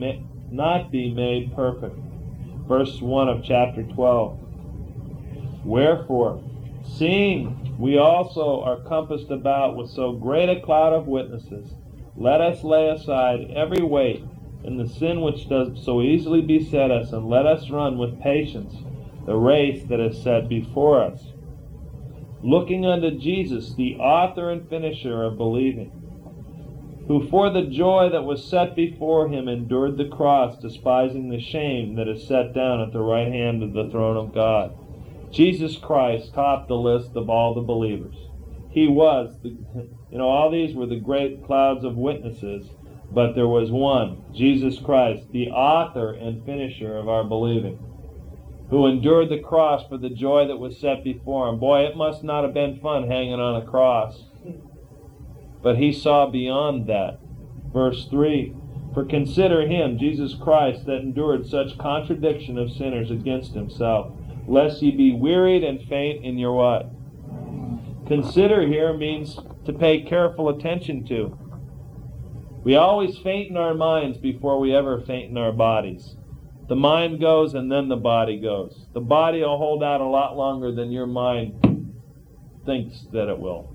not be made perfect. Verse one of chapter twelve. Wherefore, seeing we also are compassed about with so great a cloud of witnesses, let us lay aside every weight and the sin which does so easily beset us, and let us run with patience the race that is set before us, looking unto Jesus, the author and finisher of believing, who for the joy that was set before him endured the cross, despising the shame that is set down at the right hand of the throne of God. Jesus Christ topped the list of all the believers. He was, the, you know, all these were the great clouds of witnesses, but there was one, Jesus Christ, the author and finisher of our believing, who endured the cross for the joy that was set before him. Boy, it must not have been fun hanging on a cross. But he saw beyond that. Verse three, for consider him, Jesus Christ, that endured such contradiction of sinners against himself, lest ye be wearied and faint in your what? Consider here means to pay careful attention to. We always faint in our minds before we ever faint in our bodies. The mind goes and then the body goes. The body will hold out a lot longer than your mind thinks that it will.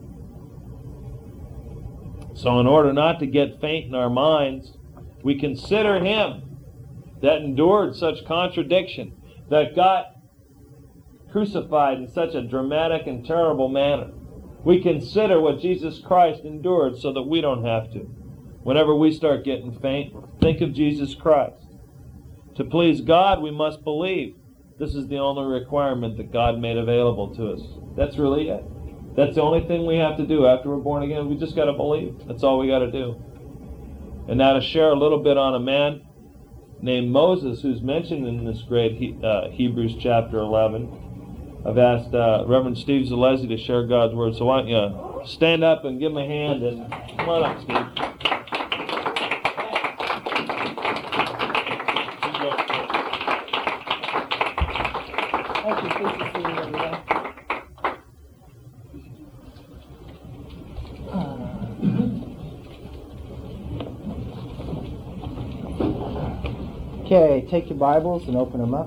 So in order not to get faint in our minds, we consider him that endured such contradiction, that got crucified in such a dramatic and terrible manner. We consider what Jesus Christ endured so that we don't have to. Whenever we start getting faint, think of Jesus Christ. To please God, we must believe. This is the only requirement that God made available to us. That's really it. That's the only thing we have to do after we're born again. We just got to believe. That's all we got to do. And now to share a little bit on a man named Moses, who's mentioned in this great he, uh, Hebrews chapter eleven. I've asked uh, Reverend Steve Zalesi to share God's word. So why don't you stand up and give him a hand, and come on up, Steve. Thank you. Please be seated, everyone. Okay, take your Bibles and open them up.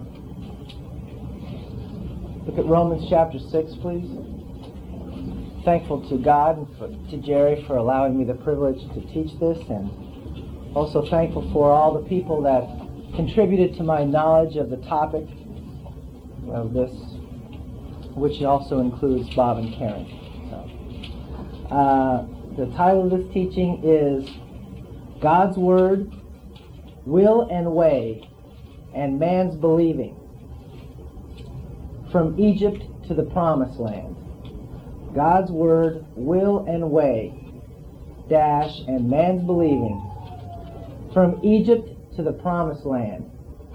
Look at Romans chapter six, please. Thankful to God and for, to Jerry for allowing me the privilege to teach this, and also thankful for all the people that contributed to my knowledge of the topic of this, which also includes Bob and Karen. So, uh, the title of this teaching is God's Word, Will and Way, and Man's Believing. From Egypt to the Promised Land. God's Word, Will and Way, dash, and Man's Believing. From Egypt to the Promised Land.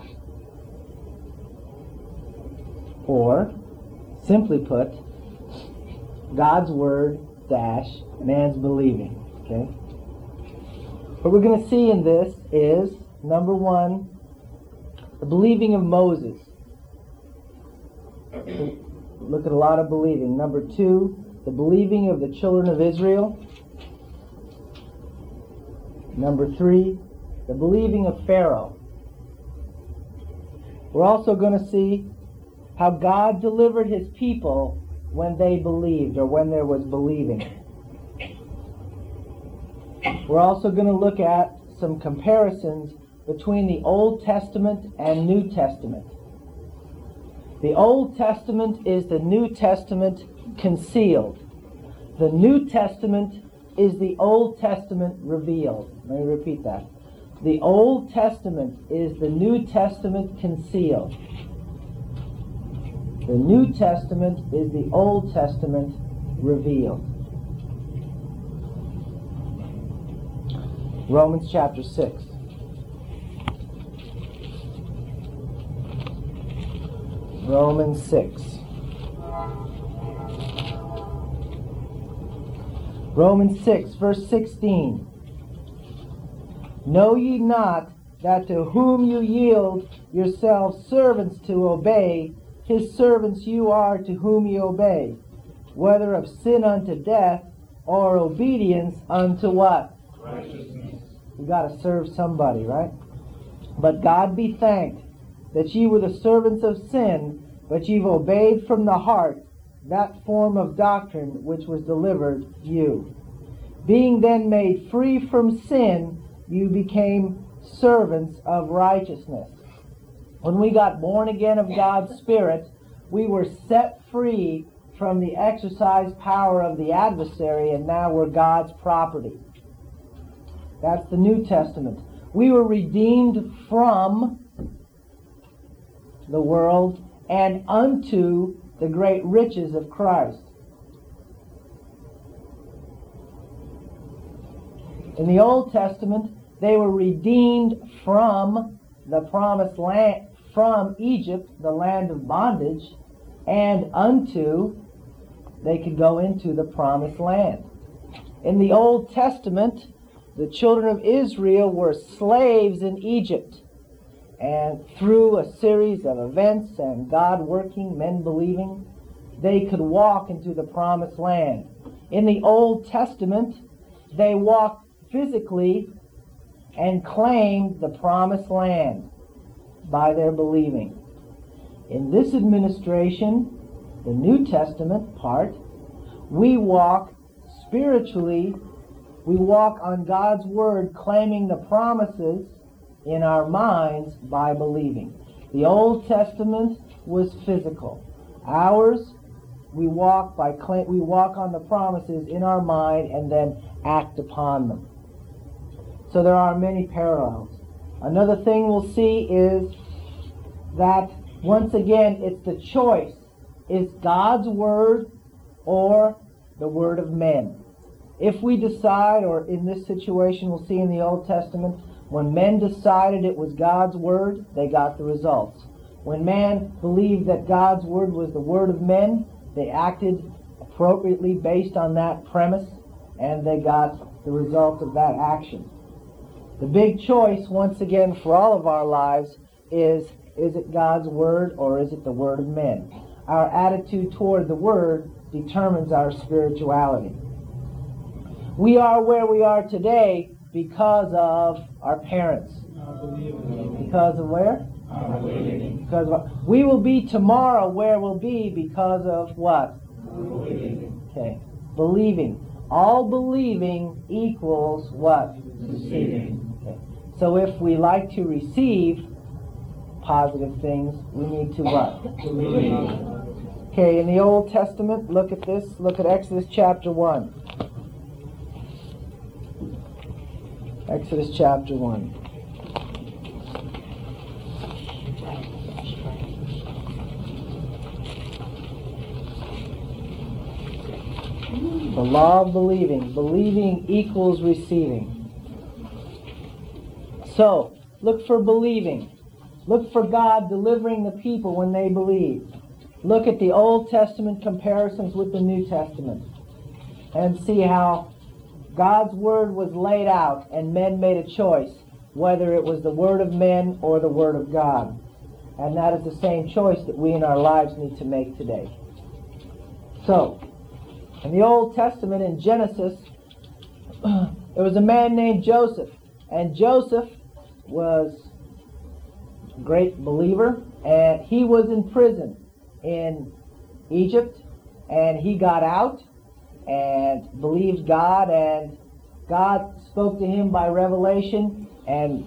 Or, simply put, God's Word, dash, Man's Believing. Okay? What we're going to see in this is, number one, the believing of Moses. Look at a lot of believing. Number two, the believing of the children of Israel. Number three, the believing of Pharaoh. We're also going to see how God delivered his people when they believed, or when there was believing. We're also going to look at some comparisons between the Old Testament and New Testament. The Old Testament is the New Testament concealed. The New Testament is the Old Testament revealed. Let me repeat that. The Old Testament is the New Testament concealed. The New Testament is the Old Testament revealed. Romans chapter six. Romans six. Romans six, verse sixteen. Know ye not that to whom you yield yourselves servants to obey, his servants you are to whom ye obey, whether of sin unto death, or obedience unto what? Righteousness. We got to serve somebody, right? But God be thanked that ye were the servants of sin, but ye've obeyed from the heart that form of doctrine which was delivered you. Being then made free from sin, you became servants of righteousness. When we got born again of God's Spirit, we were set free from the exercise power of the adversary, and now we're God's property. That's the New Testament. We were redeemed from the world and unto the great riches of Christ. In the Old Testament, they were redeemed from the promised land, from Egypt, the land of bondage, and unto, they could go into the promised land. In the Old Testament, the children of Israel were slaves in Egypt. And through a series of events and God working, men believing, they could walk into the promised land. In the Old Testament, they walked physically and claimed the promised land by their believing. In this administration, the New Testament part, we walk spiritually, we walk on God's Word, claiming the promises in our minds by believing. The Old Testament was physical. Ours, we walk by claim, we walk on the promises in our mind and then act upon them. So there are many parallels. Another thing we'll see is that once again it's the choice. Is God's Word or the Word of men? If we decide, or in this situation we'll see in the Old Testament, when men decided it was God's Word, they got the results. When man believed that God's Word was the Word of men, they acted appropriately based on that premise, and they got the result of that action. The big choice, once again, for all of our lives is, is it God's Word or is it the Word of men? Our attitude toward the Word determines our spirituality. We are where we are today because of our parents. Because of where? Because of, we will be tomorrow where we'll be because of what? Okay. Believing. All believing equals what? Receiving. Okay. So if we like to receive positive things, we need to what? Okay, in the Old Testament, look at this. Look at Exodus chapter one. Exodus chapter one. The law of believing. Believing equals receiving. So, look for believing. Look for God delivering the people when they believe. Look at the Old Testament comparisons with the New Testament and see how God's Word was laid out and men made a choice whether it was the Word of men or the Word of God. And that is the same choice that we in our lives need to make today. So, in the Old Testament, in Genesis, there was a man named Joseph. And Joseph was a great believer, and he was in prison in Egypt, and he got out and believed God, and God spoke to him by revelation, and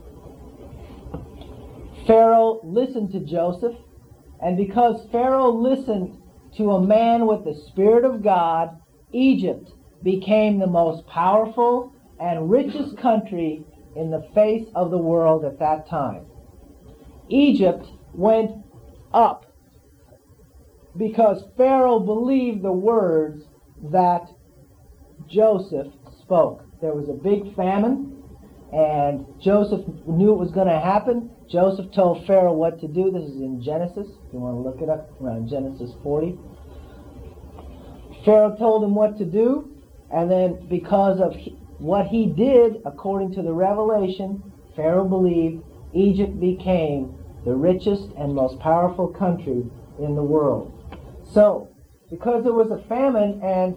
Pharaoh listened to Joseph, and because Pharaoh listened to a man with the Spirit of God, Egypt became the most powerful and richest country in the face of the world at that time. Egypt went up because Pharaoh believed the words that Joseph spoke. There was a big famine, and Joseph knew it was going to happen. Joseph told Pharaoh what to do. This is in Genesis, if you want to look it up, around Genesis forty. Pharaoh told him what to do, and then because of he, what he did, according to the revelation, Pharaoh believed Egypt became the richest and most powerful country in the world. So, because there was a famine and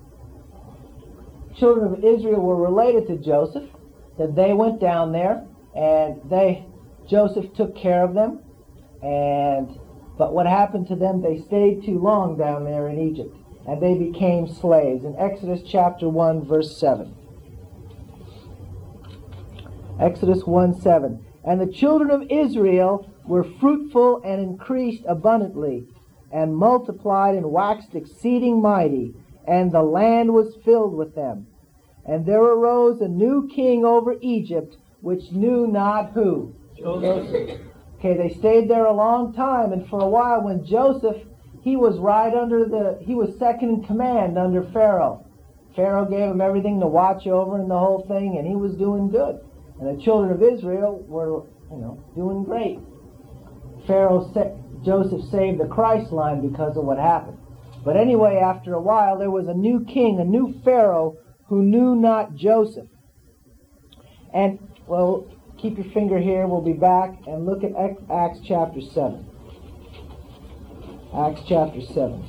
children of Israel were related to Joseph, that they went down there and they Joseph took care of them. And but what happened to them? They stayed too long down there in Egypt, and they became slaves. In Exodus chapter one, verse seven. Exodus one seven. And the children of Israel were fruitful and increased abundantly, and multiplied and waxed exceeding mighty, and the land was filled with them. And there arose a new king over Egypt, which knew not who? Joseph. Okay, they stayed there a long time, and for a while when Joseph, he was right under the, he was second in command under Pharaoh. Pharaoh gave him everything to watch over and the whole thing, and he was doing good. And the children of Israel were, you know, doing great. Pharaoh, sa- Joseph saved the Christ line because of what happened. But anyway, after a while, there was a new king, a new Pharaoh, who knew not Joseph. And, well, keep your finger here. We'll be back and look at Acts chapter seven. Acts chapter seven.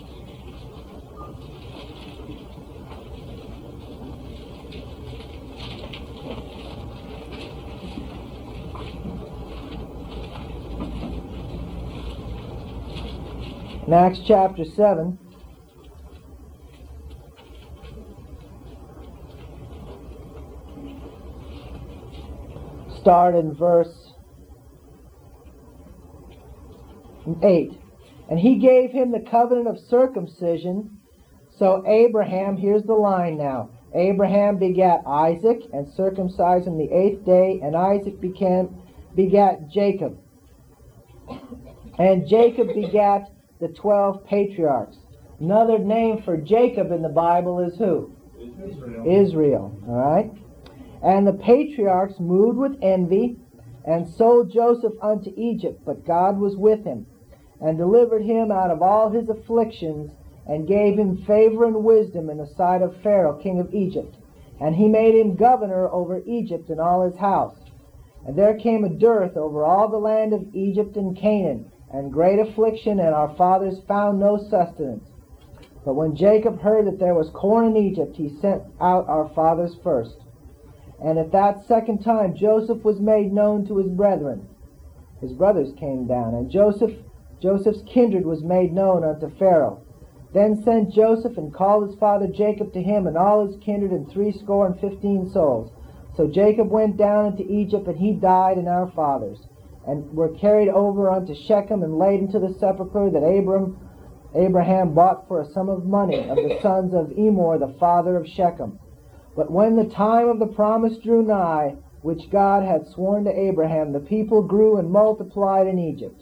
In Acts chapter seven, start in verse eight. And he gave him the covenant of circumcision. So Abraham, here's the line now. Abraham begat Isaac, and circumcised him the eighth day, and Isaac became, begat Jacob. And Jacob begat the twelve patriarchs. Another name for Jacob in the Bible is who? Israel. Israel. All right? And the patriarchs moved with envy, and sold Joseph unto Egypt, but God was with him, and delivered him out of all his afflictions, and gave him favor and wisdom in the sight of Pharaoh, king of Egypt. And he made him governor over Egypt and all his house. And there came a dearth over all the land of Egypt and Canaan, and great affliction, and our fathers found no sustenance. But when Jacob heard that there was corn in Egypt, he sent out our fathers first. And at that second time Joseph was made known to his brethren. His brothers came down, and Joseph, Joseph's kindred was made known unto Pharaoh. Then sent Joseph and called his father Jacob to him, and all his kindred, and threescore and fifteen souls. So Jacob went down into Egypt, and he died in our fathers, and were carried over unto Shechem, and laid into the sepulchre that Abram, Abraham bought for a sum of money of the sons of Emor, the father of Shechem. But when the time of the promise drew nigh, which God had sworn to Abraham, the people grew and multiplied in Egypt.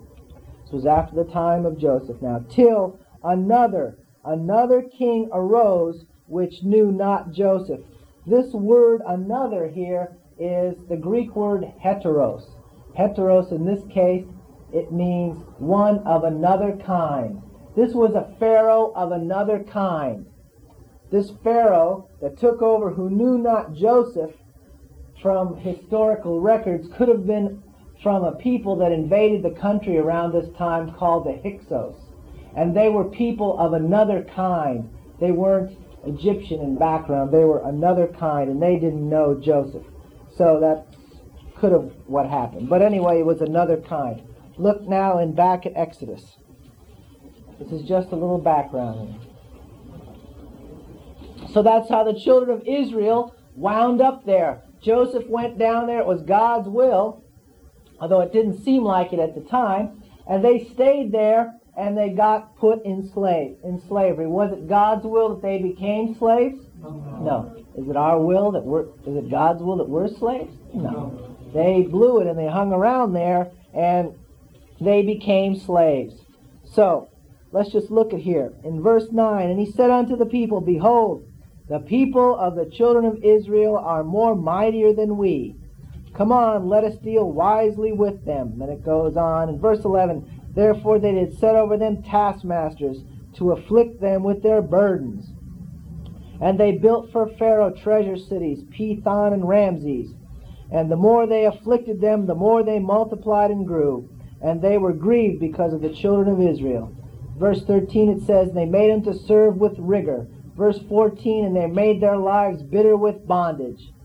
This was after the time of Joseph now, till another, another king arose, which knew not Joseph. This word another here is the Greek word heteros. Heteros in this case, it means one of another kind. This was a Pharaoh of another kind. This Pharaoh that took over, who knew not Joseph, from historical records, could have been from a people that invaded the country around this time called the Hyksos. And they were people of another kind. They weren't Egyptian in background. They were another kind, and they didn't know Joseph. So that could have what happened. But anyway, it was another kind. Look now in back at Exodus. This is just a little background here. So that's how the children of Israel wound up there. Joseph went down there. It was God's will, although it didn't seem like it at the time. And they stayed there, and they got put in slave in slavery. Was it God's will that they became slaves? No. Is it our will that we're? Is it God's will that we're slaves? No. They blew it, and they hung around there, and they became slaves. So let's just look at here in verse nine. And he said unto the people, Behold, the people of the children of Israel are more mightier than we. Come on, let us deal wisely with them. And it goes on in verse eleven. Therefore they did set over them taskmasters to afflict them with their burdens. And they built for Pharaoh treasure cities, Pithon and Ramses. And the more they afflicted them, the more they multiplied and grew. And they were grieved because of the children of Israel. Verse thirteen it says, They made them to serve with rigor. Verse fourteen, And they made their lives bitter with bondage.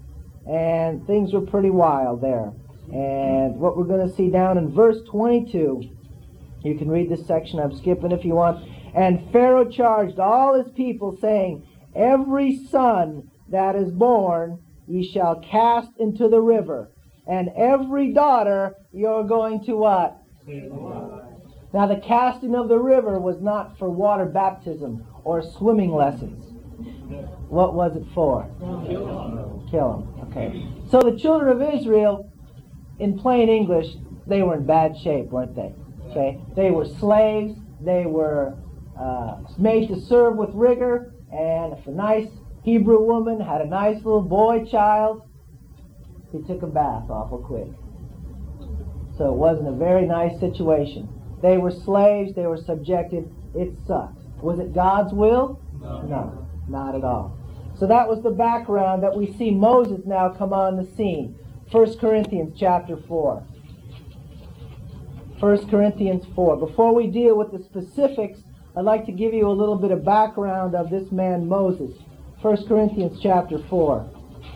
and things were pretty wild there. And what we're going to see down in verse twenty-two, you can read this section, I'm skipping if you want. And Pharaoh charged all his people, saying, every son that is born ye shall cast into the river, and every daughter you're going to what? Now the casting of the river was not for water baptism or swimming lessons. What was it for? Kill them. Okay. So the children of Israel, in plain English, they were in bad shape, weren't they? Okay. They were slaves. They were uh, made to serve with rigor. And if a nice Hebrew woman had a nice little boy child, he took a bath awful quick. So it wasn't a very nice situation. They were slaves. They were subjected. It sucked. Was it God's will? No. No, not at all. So that was the background that we see Moses now come on the scene. First Corinthians chapter four. First Corinthians four. Before we deal with the specifics, I'd like to give you a little bit of background of this man Moses. First Corinthians chapter four.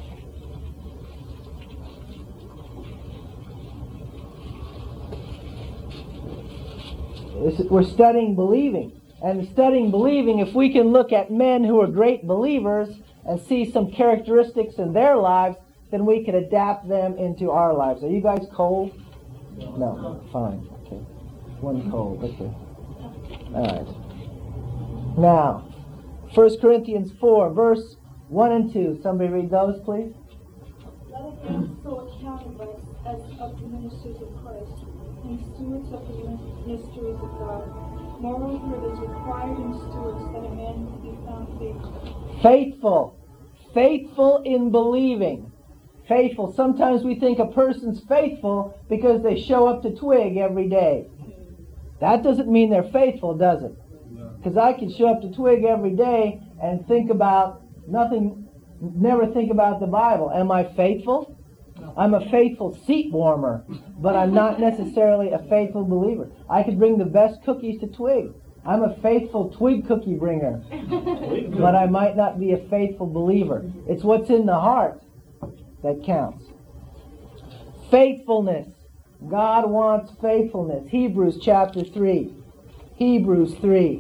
We're studying believing. And studying believing, if we can look at men who are great believers and see some characteristics in their lives, then we can adapt them into our lives. Are you guys cold? No. Fine. Okay. One cold. Okay. All right. Now, First Corinthians four, verse one and two. Somebody read those, please. Let us then so account of us as of the ministers of Christ, and stewards of the mysteries of God. Moreover, it is required in stewards that a man be found faithful. Faithful. Faithful in believing. Faithful. Sometimes we think a person's faithful because they show up to Twig every day. That doesn't mean they're faithful, does it? Because I can show up to Twig every day and think about nothing, never think about the Bible. Am I faithful? I'm a faithful seat warmer, but I'm not necessarily a faithful believer. I could bring the best cookies to Twig. I'm a faithful Twig cookie bringer, but I might not be a faithful believer. It's what's in the heart that counts. Faithfulness. God wants faithfulness. Hebrews chapter three. Hebrews three.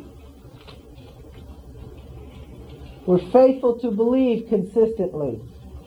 We're faithful to believe consistently.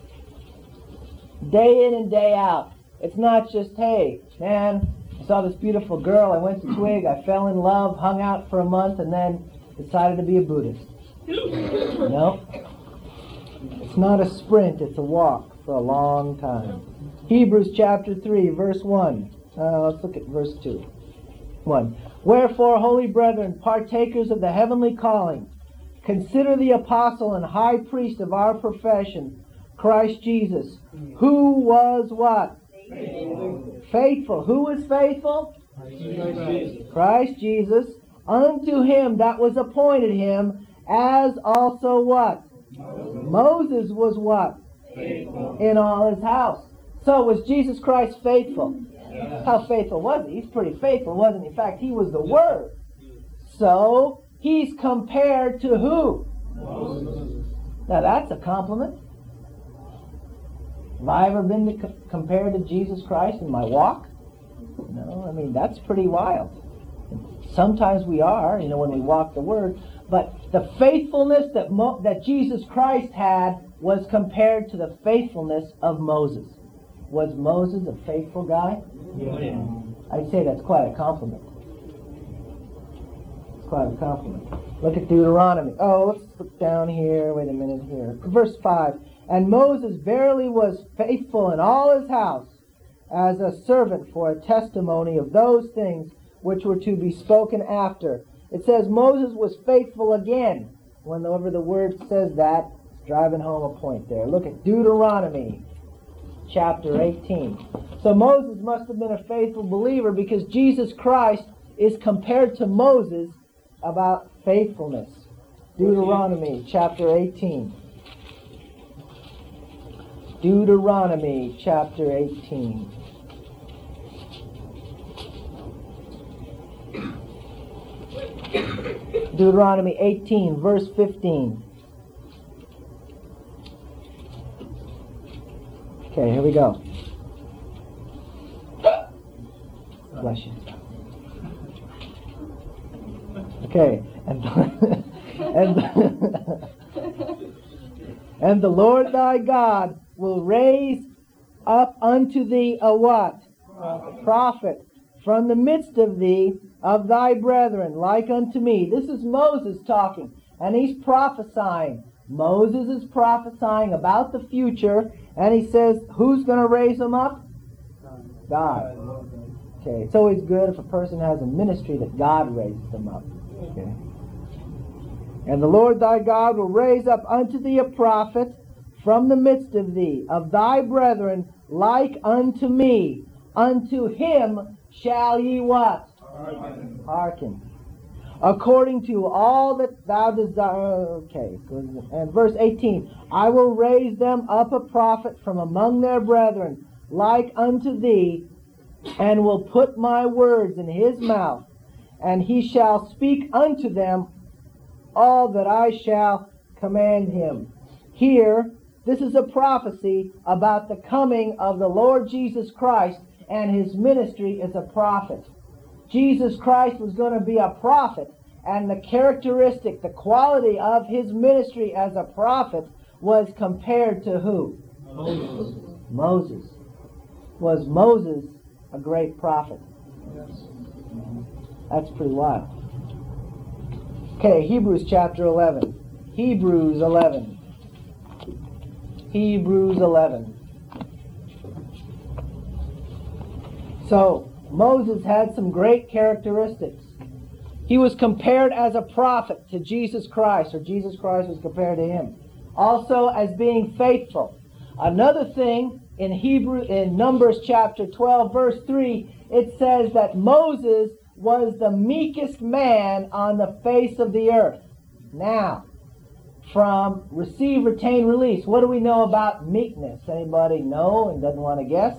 Day in and day out. It's not just, hey, man, I saw this beautiful girl, I went to Twig, I fell in love, hung out for a month, and then decided to be a Buddhist. No. It's not a sprint, it's a walk for a long time. Hebrews chapter three, verse one. Uh, let's look at verse two. one. Wherefore, holy brethren, partakers of the heavenly calling, consider the apostle and high priest of our profession, Christ Jesus, who was what? Faithful. Faithful. Who was faithful? Christ Jesus. Christ Jesus. Unto him that was appointed him, as also what? Moses, Moses was what? Faithful. In all his house. So was Jesus Christ faithful? Yes. How faithful was he? He's pretty faithful, wasn't he? In fact, he was the Word. So, he's compared to who? Moses. Now that's a compliment. Have I ever been to co- compared to Jesus Christ in my walk? No, I mean, that's pretty wild. Sometimes we are, you know, when we walk the Word. But the faithfulness that Mo- that Jesus Christ had was compared to the faithfulness of Moses. Was Moses a faithful guy? Yeah. I'd say that's quite a compliment. It's quite a compliment. Look at Deuteronomy. Oh, let's look down here. Wait a minute here. Verse five. And Moses verily was faithful in all his house as a servant for a testimony of those things which were to be spoken after. It says Moses was faithful again. Whenever the word says that, it's driving home a point there. Look at Deuteronomy chapter eighteen. So Moses must have been a faithful believer because Jesus Christ is compared to Moses about faithfulness. Deuteronomy chapter eighteen. Deuteronomy chapter eighteen. Deuteronomy eighteen, verse fifteen. Okay, here we go. Bless you. Okay, and and and the Lord thy God will raise up unto thee a what? A prophet from the midst of thee, of thy brethren, like unto me. This is Moses talking, and he's prophesying. Moses is prophesying about the future, and he says, who's going to raise him up? God. Okay, it's always good if a person has a ministry that God raises them up. Okay. And the Lord thy God will raise up unto thee a prophet from the midst of thee, of thy brethren, like unto me. Unto him shall ye what? Hearken. Hearken. According to all that thou desire. Okay. And verse eighteen. I will raise them up a prophet from among their brethren, like unto thee, and will put my words in his mouth, and he shall speak unto them all that I shall command him. Here, this is a prophecy about the coming of the Lord Jesus Christ, and his ministry as a prophet. Jesus Christ was going to be a prophet, and the characteristic, the quality of his ministry as a prophet was compared to who? Moses. Moses. Was Moses a great prophet? Yes. That's pretty wild. Okay, Hebrews chapter eleven. Hebrews eleven. Hebrews eleven. So, Moses had some great characteristics. He was compared as a prophet to Jesus Christ, or Jesus Christ was compared to him. Also as being faithful. Another thing, in Hebrew, in Numbers chapter twelve, verse three, it says that Moses was the meekest man on the face of the earth. Now, from receive, retain, release, what do we know about meekness? Anybody know and doesn't want to guess?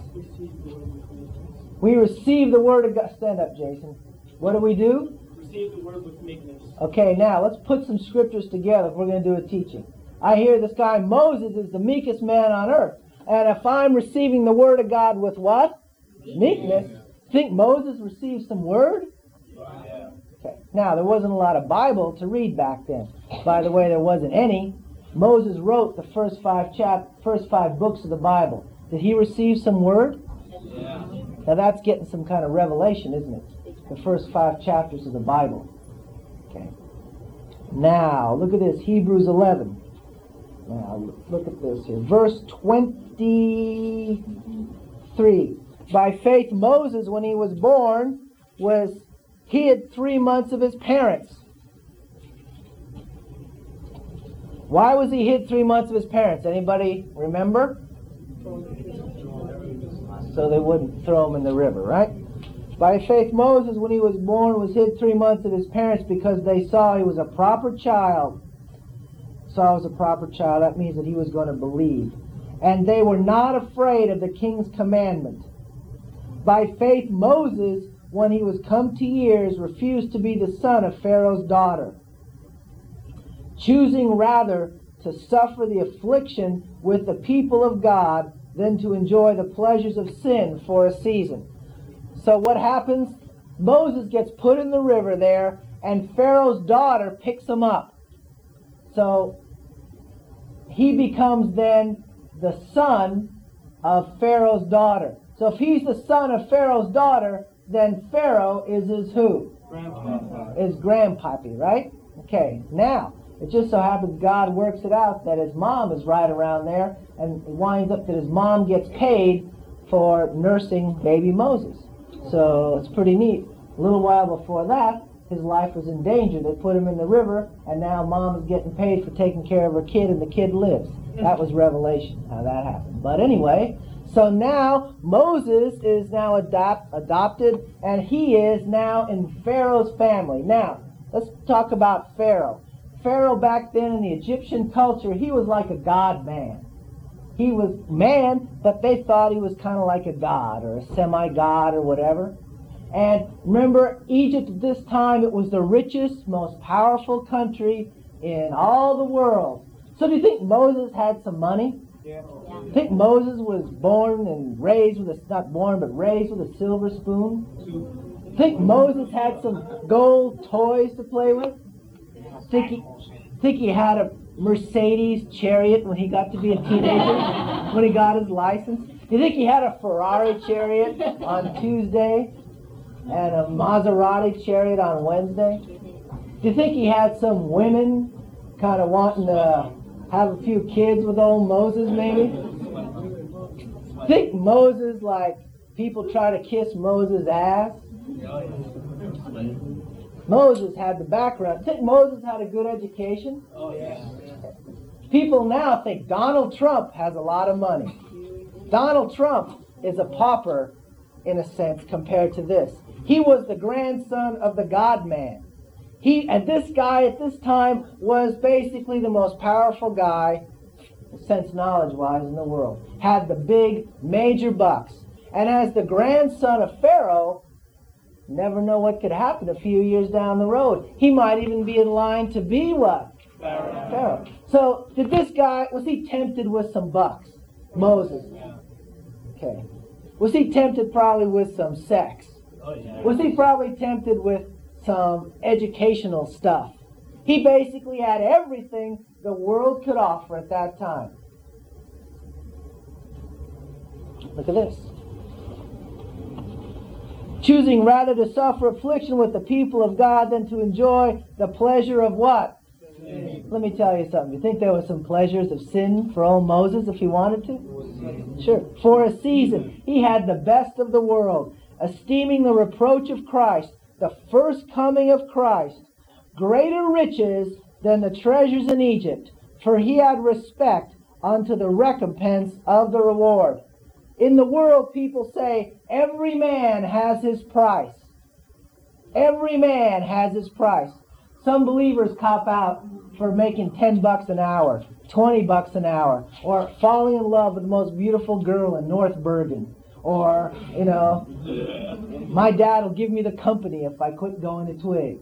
We receive the word of God. Stand up, Jason. What do we do? Receive the word with meekness. Okay, now let's put some scriptures together if we're going to do a teaching. I hear this guy Moses is the meekest man on earth. And if I'm receiving the word of God with what? Meekness. Think Moses received some word? Yeah. Okay. Now, there wasn't a lot of Bible to read back then. By the way, there wasn't any. Moses wrote the first five chap, first five books of the Bible. Did he receive some word? Yeah. Now that's getting some kind of revelation, isn't it? The first five chapters of the Bible. Okay. Now, look at this, Hebrews eleven. Now, look at this here. Verse twenty-three. By faith, Moses, when he was born, was hid three months of his parents. Why was he hid three months of his parents? Anybody remember? So they wouldn't throw him in the river, right? By faith, Moses, when he was born, was hid three months of his parents because they saw he was a proper child. Saw he was a proper child. That means that he was going to believe. And they were not afraid of the king's commandment. By faith, Moses, when he was come to years, refused to be the son of Pharaoh's daughter, choosing rather to suffer the affliction with the people of God than to enjoy the pleasures of sin for a season. So what happens? Moses gets put in the river there, and Pharaoh's daughter picks him up. So he becomes then the son of Pharaoh's daughter. So if he's the son of Pharaoh's daughter, then Pharaoh is his who? Grandpa. His grandpappy, right? Okay, now, it just so happens God works it out that his mom is right around there, and it winds up that his mom gets paid for nursing baby Moses. So it's pretty neat. A little while before that, his life was in danger. They put him in the river, and now mom is getting paid for taking care of her kid, and the kid lives. That was Revelation, how that happened. But anyway, so now Moses is now adopt, adopted, and he is now in Pharaoh's family. Now, let's talk about Pharaoh. Pharaoh back then in the Egyptian culture, he was like a god man. He was man, but they thought he was kind of like a god or a semi-god or whatever. And remember, Egypt at this time, it was the richest, most powerful country in all the world. So do you think Moses had some money? Yeah. You think Moses was born and raised with a, not born, but raised with a silver spoon? You think Moses had some gold toys to play with? Think he, think he had a Mercedes chariot when he got to be a teenager, when he got his license? You think he had a Ferrari chariot on Tuesday and a Maserati chariot on Wednesday? Do you think he had some women kind of wanting to have a few kids with old Moses, maybe? Think Moses, like, people try to kiss Moses' ass? Moses had the background. Think Moses had a good education? Oh, yeah. People now think Donald Trump has a lot of money. Donald Trump is a pauper, in a sense, compared to this. He was the grandson of the God-man. He, and this guy at this time was basically the most powerful guy, sense knowledge-wise, in the world. Had the big, major bucks. And as the grandson of Pharaoh, never know what could happen a few years down the road. He might even be in line to be what? Pharaoh. Pharaoh. So, did this guy, was he tempted with some bucks? Moses. Okay. Was he tempted probably with some sex? Oh, yeah. Was he probably tempted with some educational stuff? He basically had everything the world could offer at that time. Look at this. Choosing rather to suffer affliction with the people of God than to enjoy the pleasure of what? Sin. Let me tell you something. You think there were some pleasures of sin for old Moses if he wanted to? Sure. For a season, he had the best of the world, esteeming the reproach of Christ, the first coming of Christ, greater riches than the treasures in Egypt, for he had respect unto the recompense of the reward. In the world, people say, every man has his price. Every man has his price. Some believers cop out for making ten bucks an hour, twenty bucks an hour, or falling in love with the most beautiful girl in North Bergen. Or, you know, my dad will give me the company if I quit going to Twig.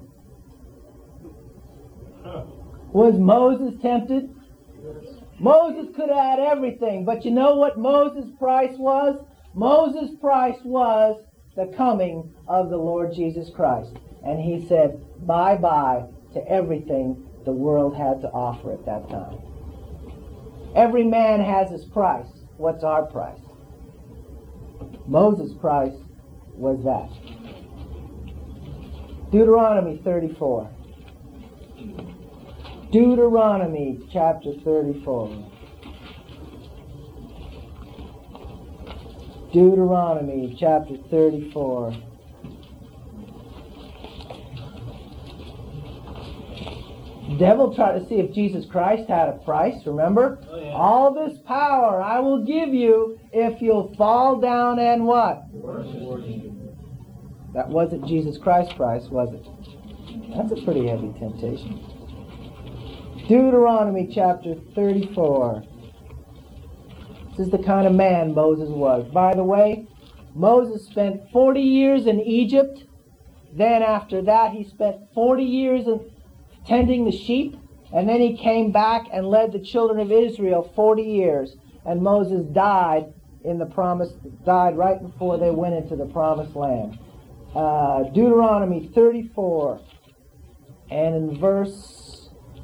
Was Moses tempted? Moses could have had everything, but you know what Moses' price was? Moses' price was the coming of the Lord Jesus Christ. And he said bye-bye to everything the world had to offer at that time. Every man has his price. What's our price? Moses' price was that. Deuteronomy thirty-four. Deuteronomy chapter thirty-four. Deuteronomy chapter thirty-four. The devil tried to see if Jesus Christ had a price, remember? Oh, yeah. All this power I will give you if you'll fall down and what? Worship. That wasn't Jesus Christ's price, was it? That's a pretty heavy temptation. Deuteronomy chapter thirty-four. This is the kind of man Moses was. By the way, Moses spent forty years in Egypt. Then after that, he spent forty years in tending the sheep. And then he came back and led the children of Israel forty years. And Moses died in the promise, died right before they went into the promised land. Uh, Deuteronomy thirty-four. And in verse...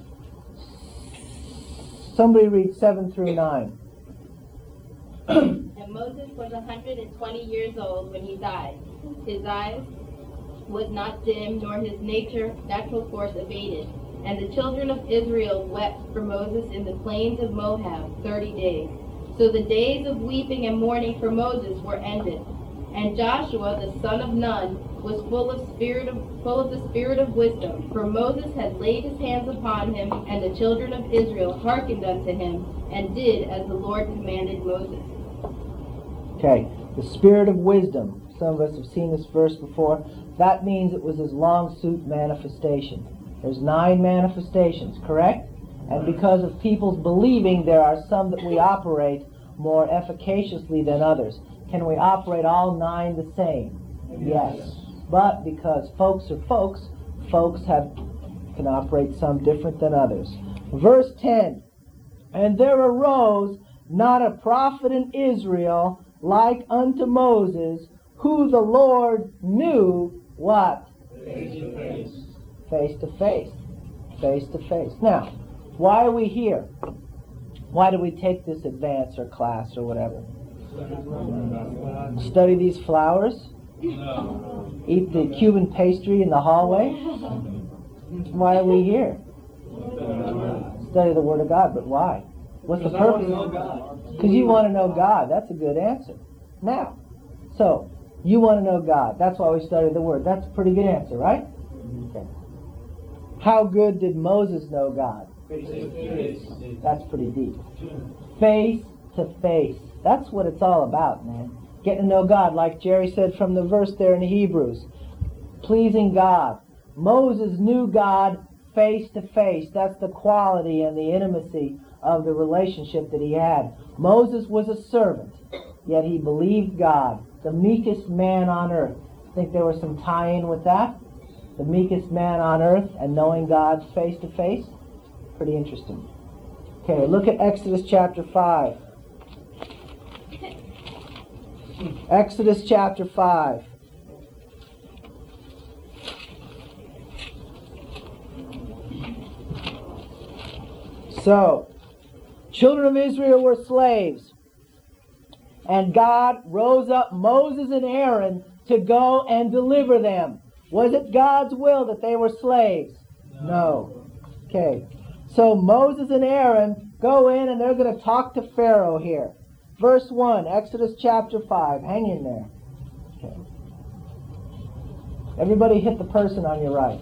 Somebody read seven through nine. And Moses was a hundred and twenty years old when he died. His eyes was not dim, nor his nature, natural force abated. And the children of Israel wept for Moses in the plains of Moab thirty days. So the days of weeping and mourning for Moses were ended. And Joshua, the son of Nun, was full of spirit of full of the spirit of wisdom, for Moses had laid his hands upon him, and the children of Israel hearkened unto him, and did as the Lord commanded Moses. Okay, the spirit of wisdom. Some of us have seen this verse before. That means it was his long suit manifestation. There's nine manifestations, correct? And because of people's believing, there are some that we operate more efficaciously than others. Can we operate all nine the same? Yes. But because folks are folks, folks have can operate some different than others. Verse ten. And there arose not a prophet in Israel like unto Moses, who the Lord knew what? Face to face. Face to face. Face to face. Now, why are we here? Why do we take this advance or class or whatever? Study these flowers? No. Eat the Cuban pastry in the hallway? Why are we here? Study the Word of God, but why? What's the Because I want purpose? to know God. Because you want to know God. That's a good answer. Now, so, you want to know God. That's why we study the Word. That's a pretty good answer, right? Okay. How good did Moses know God? Face to face. That's pretty deep. Face to face. That's what it's all about, man. Getting to know God, like Jerry said from the verse there in Hebrews. Pleasing God. Moses knew God face to face. That's the quality and the intimacy of the relationship that he had. Moses was a servant, yet he believed God. The meekest man on earth. I think there was some tie-in with that. The meekest man on earth and knowing God face to face. Pretty interesting. Okay, look at Exodus chapter five. Exodus chapter five. So, children of Israel were slaves. And God rose up Moses and Aaron to go and deliver them. Was it God's will that they were slaves? No. Okay. So Moses and Aaron go in and they're going to talk to Pharaoh here. Verse one, Exodus chapter five. Hang in there. Okay. Everybody hit the person on your right.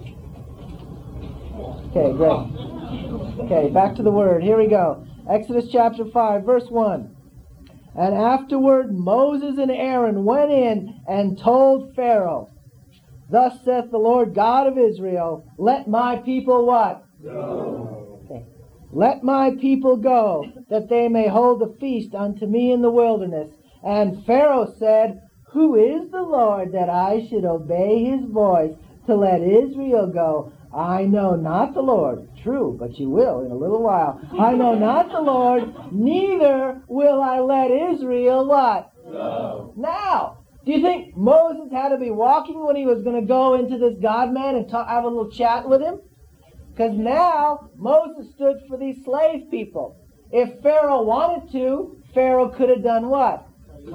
Okay, great. Okay, back to the word. Here we go. Exodus chapter five, verse one. And afterward Moses and Aaron went in and told Pharaoh, Thus saith the Lord God of Israel, Let my people what? Go. Okay. Let my people go, that they may hold a feast unto me in the wilderness. And Pharaoh said, Who is the Lord that I should obey his voice to let Israel go? I know not the Lord. True, but you will in a little while. I know not the Lord, neither will I let Israel what? Go. Now, do you think Moses had to be walking when he was going to go into this God-man and talk, have a little chat with him? Because now Moses stood for these slave people. If Pharaoh wanted to, Pharaoh could have done what?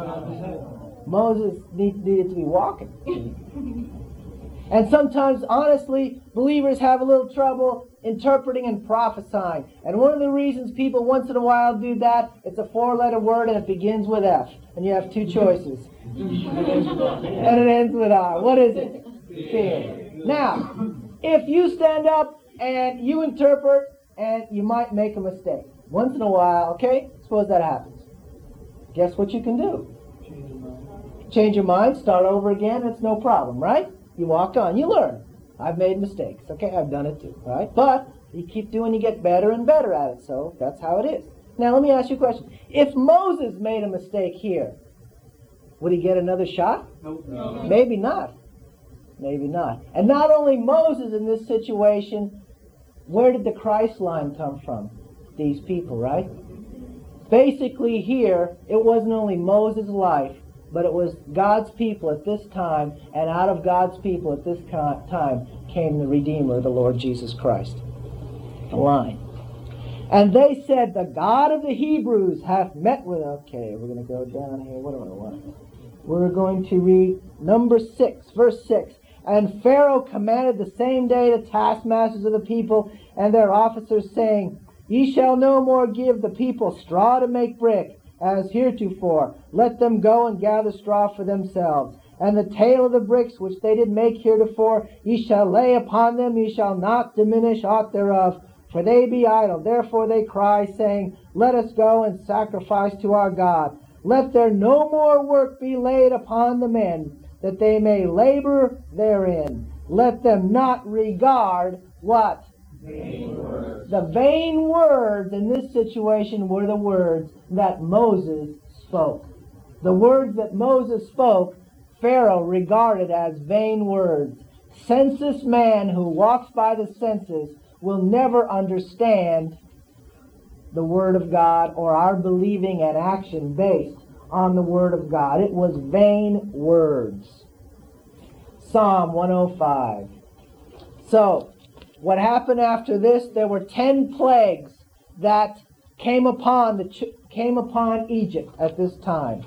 Moses need, needed to be walking. And sometimes, honestly, believers have a little trouble interpreting and prophesying. And one of the reasons people once in a while do that, it's a four-letter word and it begins with F. And you have two choices. And it ends with R. What is it? Fear. Now, if you stand up and you interpret and you might make a mistake. Once in a while, okay? Suppose that happens. Guess what you can do? Change your mind, start over again, it's no problem, right? You walk on, you learn. I've made mistakes, okay? I've done it too, right? But you keep doing, you get better and better at it, so that's how it is. Now let me ask you a question. If Moses made a mistake here, would he get another shot? Nope. No. Maybe not. Maybe not. And not only Moses in this situation, where did the Christ line come from? These people, right? Basically here, it wasn't only Moses' life, but it was God's people at this time, and out of God's people at this time came the Redeemer, the Lord Jesus Christ. The line. And they said, the God of the Hebrews hath met with... Okay, we're going to go down here. What do I want? We're going to read number six, verse six. And Pharaoh commanded the same day the taskmasters of the people and their officers, saying, Ye shall no more give the people straw to make brick, as heretofore. Let them go and gather straw for themselves. And the tale of the bricks which they did make heretofore, ye shall lay upon them, ye shall not diminish aught thereof, for they be idle. Therefore they cry, saying, Let us go and sacrifice to our God. Let there no more work be laid upon the men, that they may labor therein. Let them not regard what? Vain words. The vain words in this situation were the words that Moses spoke. The words that Moses spoke, Pharaoh regarded as vain words. Senseless man who walks by the senses will never understand the Word of God or our believing and action based on the Word of God. It was vain words. Psalm one oh five. So, what happened after this? There were ten plagues that came upon the ch- came upon Egypt at this time.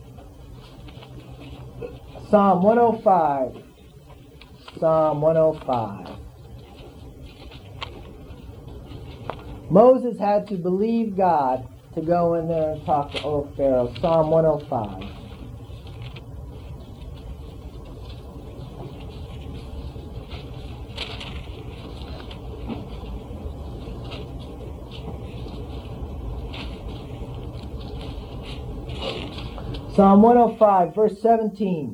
Psalm one oh five. Psalm one oh five. Moses had to believe God to go in there and talk to old Pharaoh. Psalm one oh five. Psalm one oh five, verse seventeen.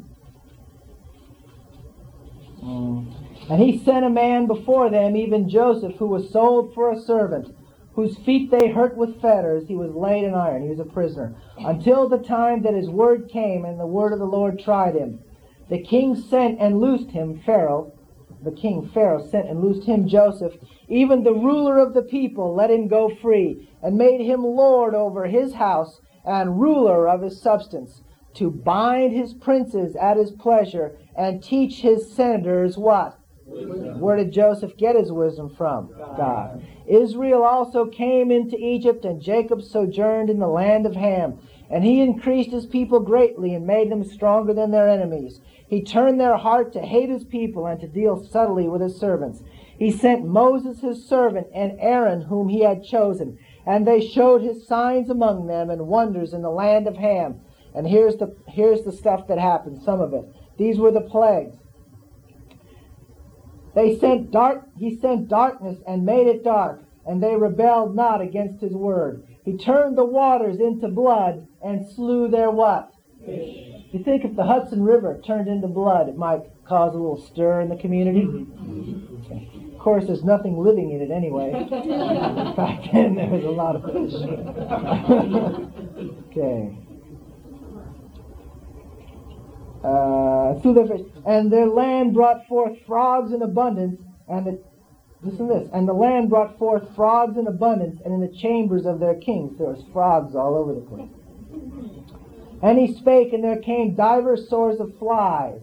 Mm. And he sent a man before them, even Joseph, who was sold for a servant, whose feet they hurt with fetters. He was laid in iron. He was a prisoner. Until the time that his word came, and the word of the Lord tried him. The king sent and loosed him, Pharaoh. The king, Pharaoh, sent and loosed him, Joseph, even the ruler of the people, let him go free, and made him lord over his house, and ruler of his substance, to bind his princes at his pleasure, and teach his senators what? Wisdom. Where did Joseph get his wisdom from? God. God. Israel also came into Egypt, and Jacob sojourned in the land of Ham. And he increased his people greatly, and made them stronger than their enemies. He turned their heart to hate his people, and to deal subtly with his servants. He sent Moses his servant, and Aaron whom he had chosen. And they showed his signs among them, and wonders in the land of Ham. And here's the here's the stuff that happened, some of it. These were the plagues. They sent dark he sent darkness and made it dark, and they rebelled not against his word. He turned the waters into blood, and slew their what? Fish. You think if the Hudson River turned into blood, it might cause a little stir in the community? Okay. Of course, there's nothing living in it anyway. Back then, there was a lot of fish. Okay. Uh, through their fish. And their land brought forth frogs in abundance, and the, listen to this, and the land brought forth frogs in abundance, and in the chambers of their kings there was frogs all over the place. And he spake, and there came divers sorts of flies,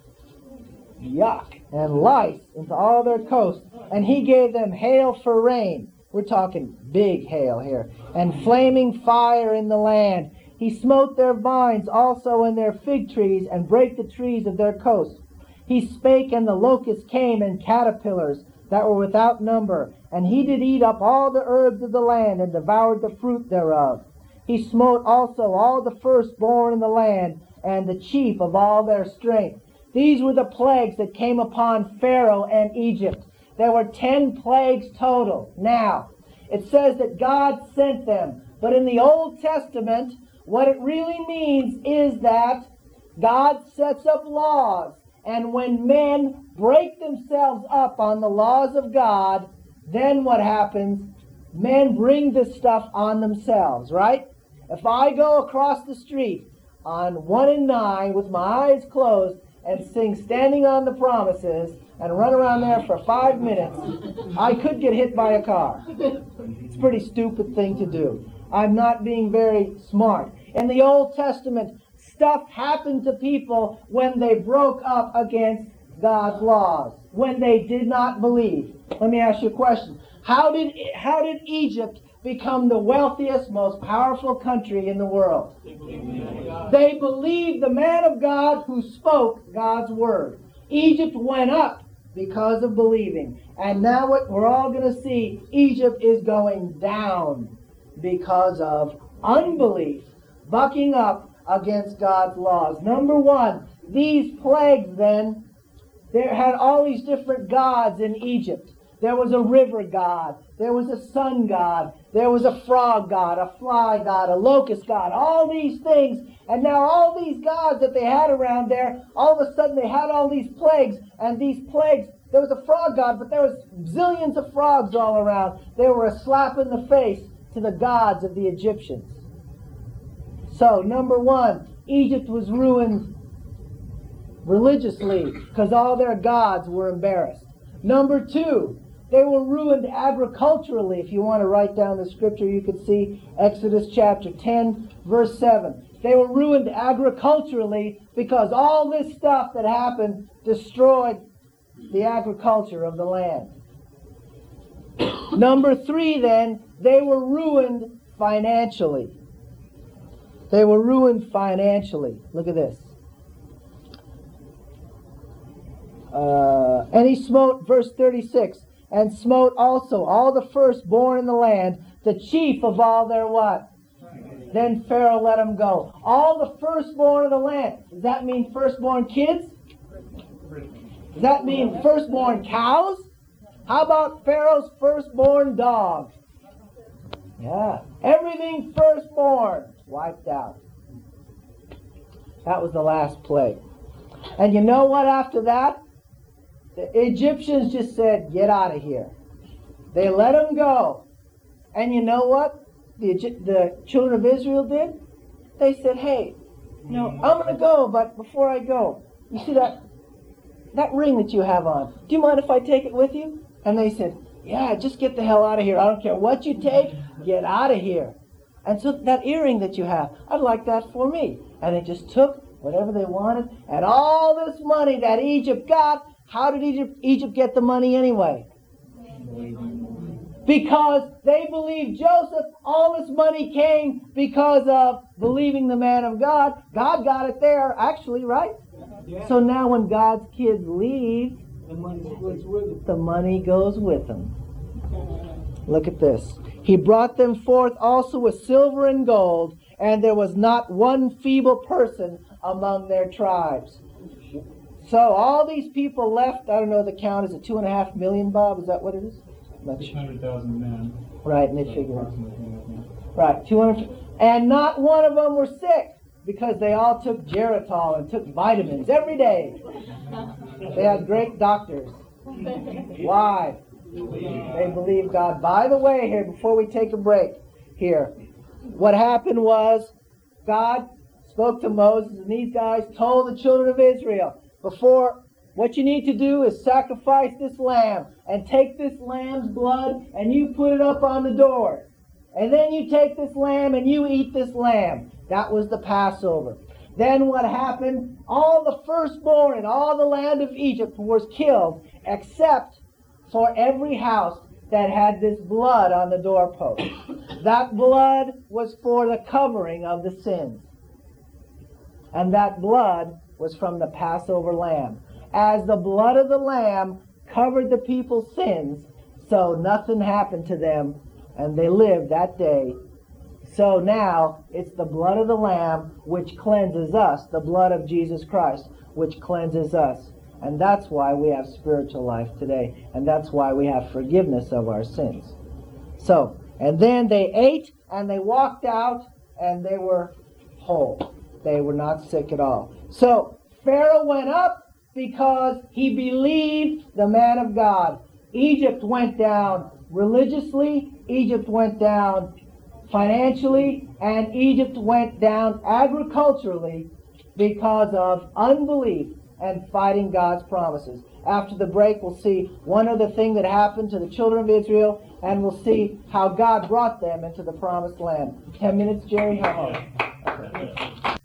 yuck, and lice into all their coast. And he gave them hail for rain. We're talking big hail here. And flaming fire in the land. He smote their vines also and their fig trees, and brake the trees of their coast. He spake, and the locusts came, and caterpillars that were without number. And he did eat up all the herbs of the land, and devoured the fruit thereof. He smote also all the firstborn in the land, and the chief of all their strength. These were the plagues that came upon Pharaoh and Egypt. There were ten plagues total. Now, it says that God sent them. But in the Old Testament, what it really means is that God sets up laws. And when men break themselves up on the laws of God, then what happens? Men bring this stuff on themselves, right? If I go across the street on one and nine with my eyes closed and sing Standing on the Promises and run around there for five minutes, I could get hit by a car. It's a pretty stupid thing to do. I'm not being very smart. In the Old Testament, stuff happened to people when they broke up against God's laws, when they did not believe. Let me ask you a question. How did, how did Egypt become the wealthiest, most powerful country in the world? They believed the man of God who spoke God's word. Egypt went up because of believing. And now what we're all going to see, Egypt is going down because of unbelief, bucking up against God's laws. Number one, these plagues then, there had all these different gods in Egypt. There was a river god. There was a sun god. There was a frog god, a fly god, a locust god, all these things. And now all these gods that they had around there, all of a sudden they had all these plagues. And these plagues, there was a frog god, but there was zillions of frogs all around. They were a slap in the face to the gods of the Egyptians. So, number one, Egypt was ruined religiously because all their gods were embarrassed. Number two, They were ruined agriculturally. If you want to write down the scripture, you could see Exodus chapter ten, verse seven. They were ruined agriculturally because all this stuff that happened destroyed the agriculture of the land. Number three, then, they were ruined financially. They were ruined financially. Look at this. Uh, and he smote, verse thirty-six, and smote also all the firstborn in the land, the chief of all their what? Then Pharaoh let them go. All the firstborn of the land. Does that mean firstborn kids? Does that mean firstborn cows? How about Pharaoh's firstborn dog? Yeah. Everything firstborn wiped out. That was the last plague. And you know what after that? The Egyptians just said, get out of here. They let them go. And you know what the, the children of Israel did? They said, hey, no, I'm going to go, but before I go, you see that that ring that you have on, do you mind if I take it with you? And they said, yeah, just get the hell out of here. I don't care what you take, get out of here. And so that earring that you have, I'd like that for me. And they just took whatever they wanted, and all this money that Egypt got. How did Egypt, Egypt get the money anyway? Because they believed Joseph. All this money came because of believing the man of God. God got it there, actually, right? Yeah. So now when God's kids leave, the money goes with them. The money goes with them. Look at this. He brought them forth also with silver and gold, and there was not one feeble person among their tribes. So all these people left. I don't know the count. Is it two and a half million, Bob? Is that what it is? six hundred thousand men. Right, and they figure it. Right, two hundred. And not one of them were sick because they all took Geritol and took vitamins every day. They had great doctors. Why? They believed God. By the way, here, before we take a break, here, what happened was God spoke to Moses, and these guys told the children of Israel, before, what you need to do is sacrifice this lamb and take this lamb's blood and you put it up on the door. And then you take this lamb and you eat this lamb. That was the Passover. Then what happened? All the firstborn in all the land of Egypt was killed, except for every house that had this blood on the doorpost. That blood was for the covering of the sins. And that blood was from the Passover lamb. As the blood of the lamb covered the people's sins, so nothing happened to them, and they lived that day. So now, it's the blood of the lamb which cleanses us, the blood of Jesus Christ, which cleanses us. And that's why we have spiritual life today, and that's why we have forgiveness of our sins. So, and then they ate, and they walked out, and they were whole. They were not sick at all. So, Pharaoh went up because he believed the man of God. Egypt went down religiously, Egypt went down financially, and Egypt went down agriculturally because of unbelief and fighting God's promises. After the break, we'll see one other thing that happened to the children of Israel, and we'll see how God brought them into the promised land. Ten minutes, Jerry? How long?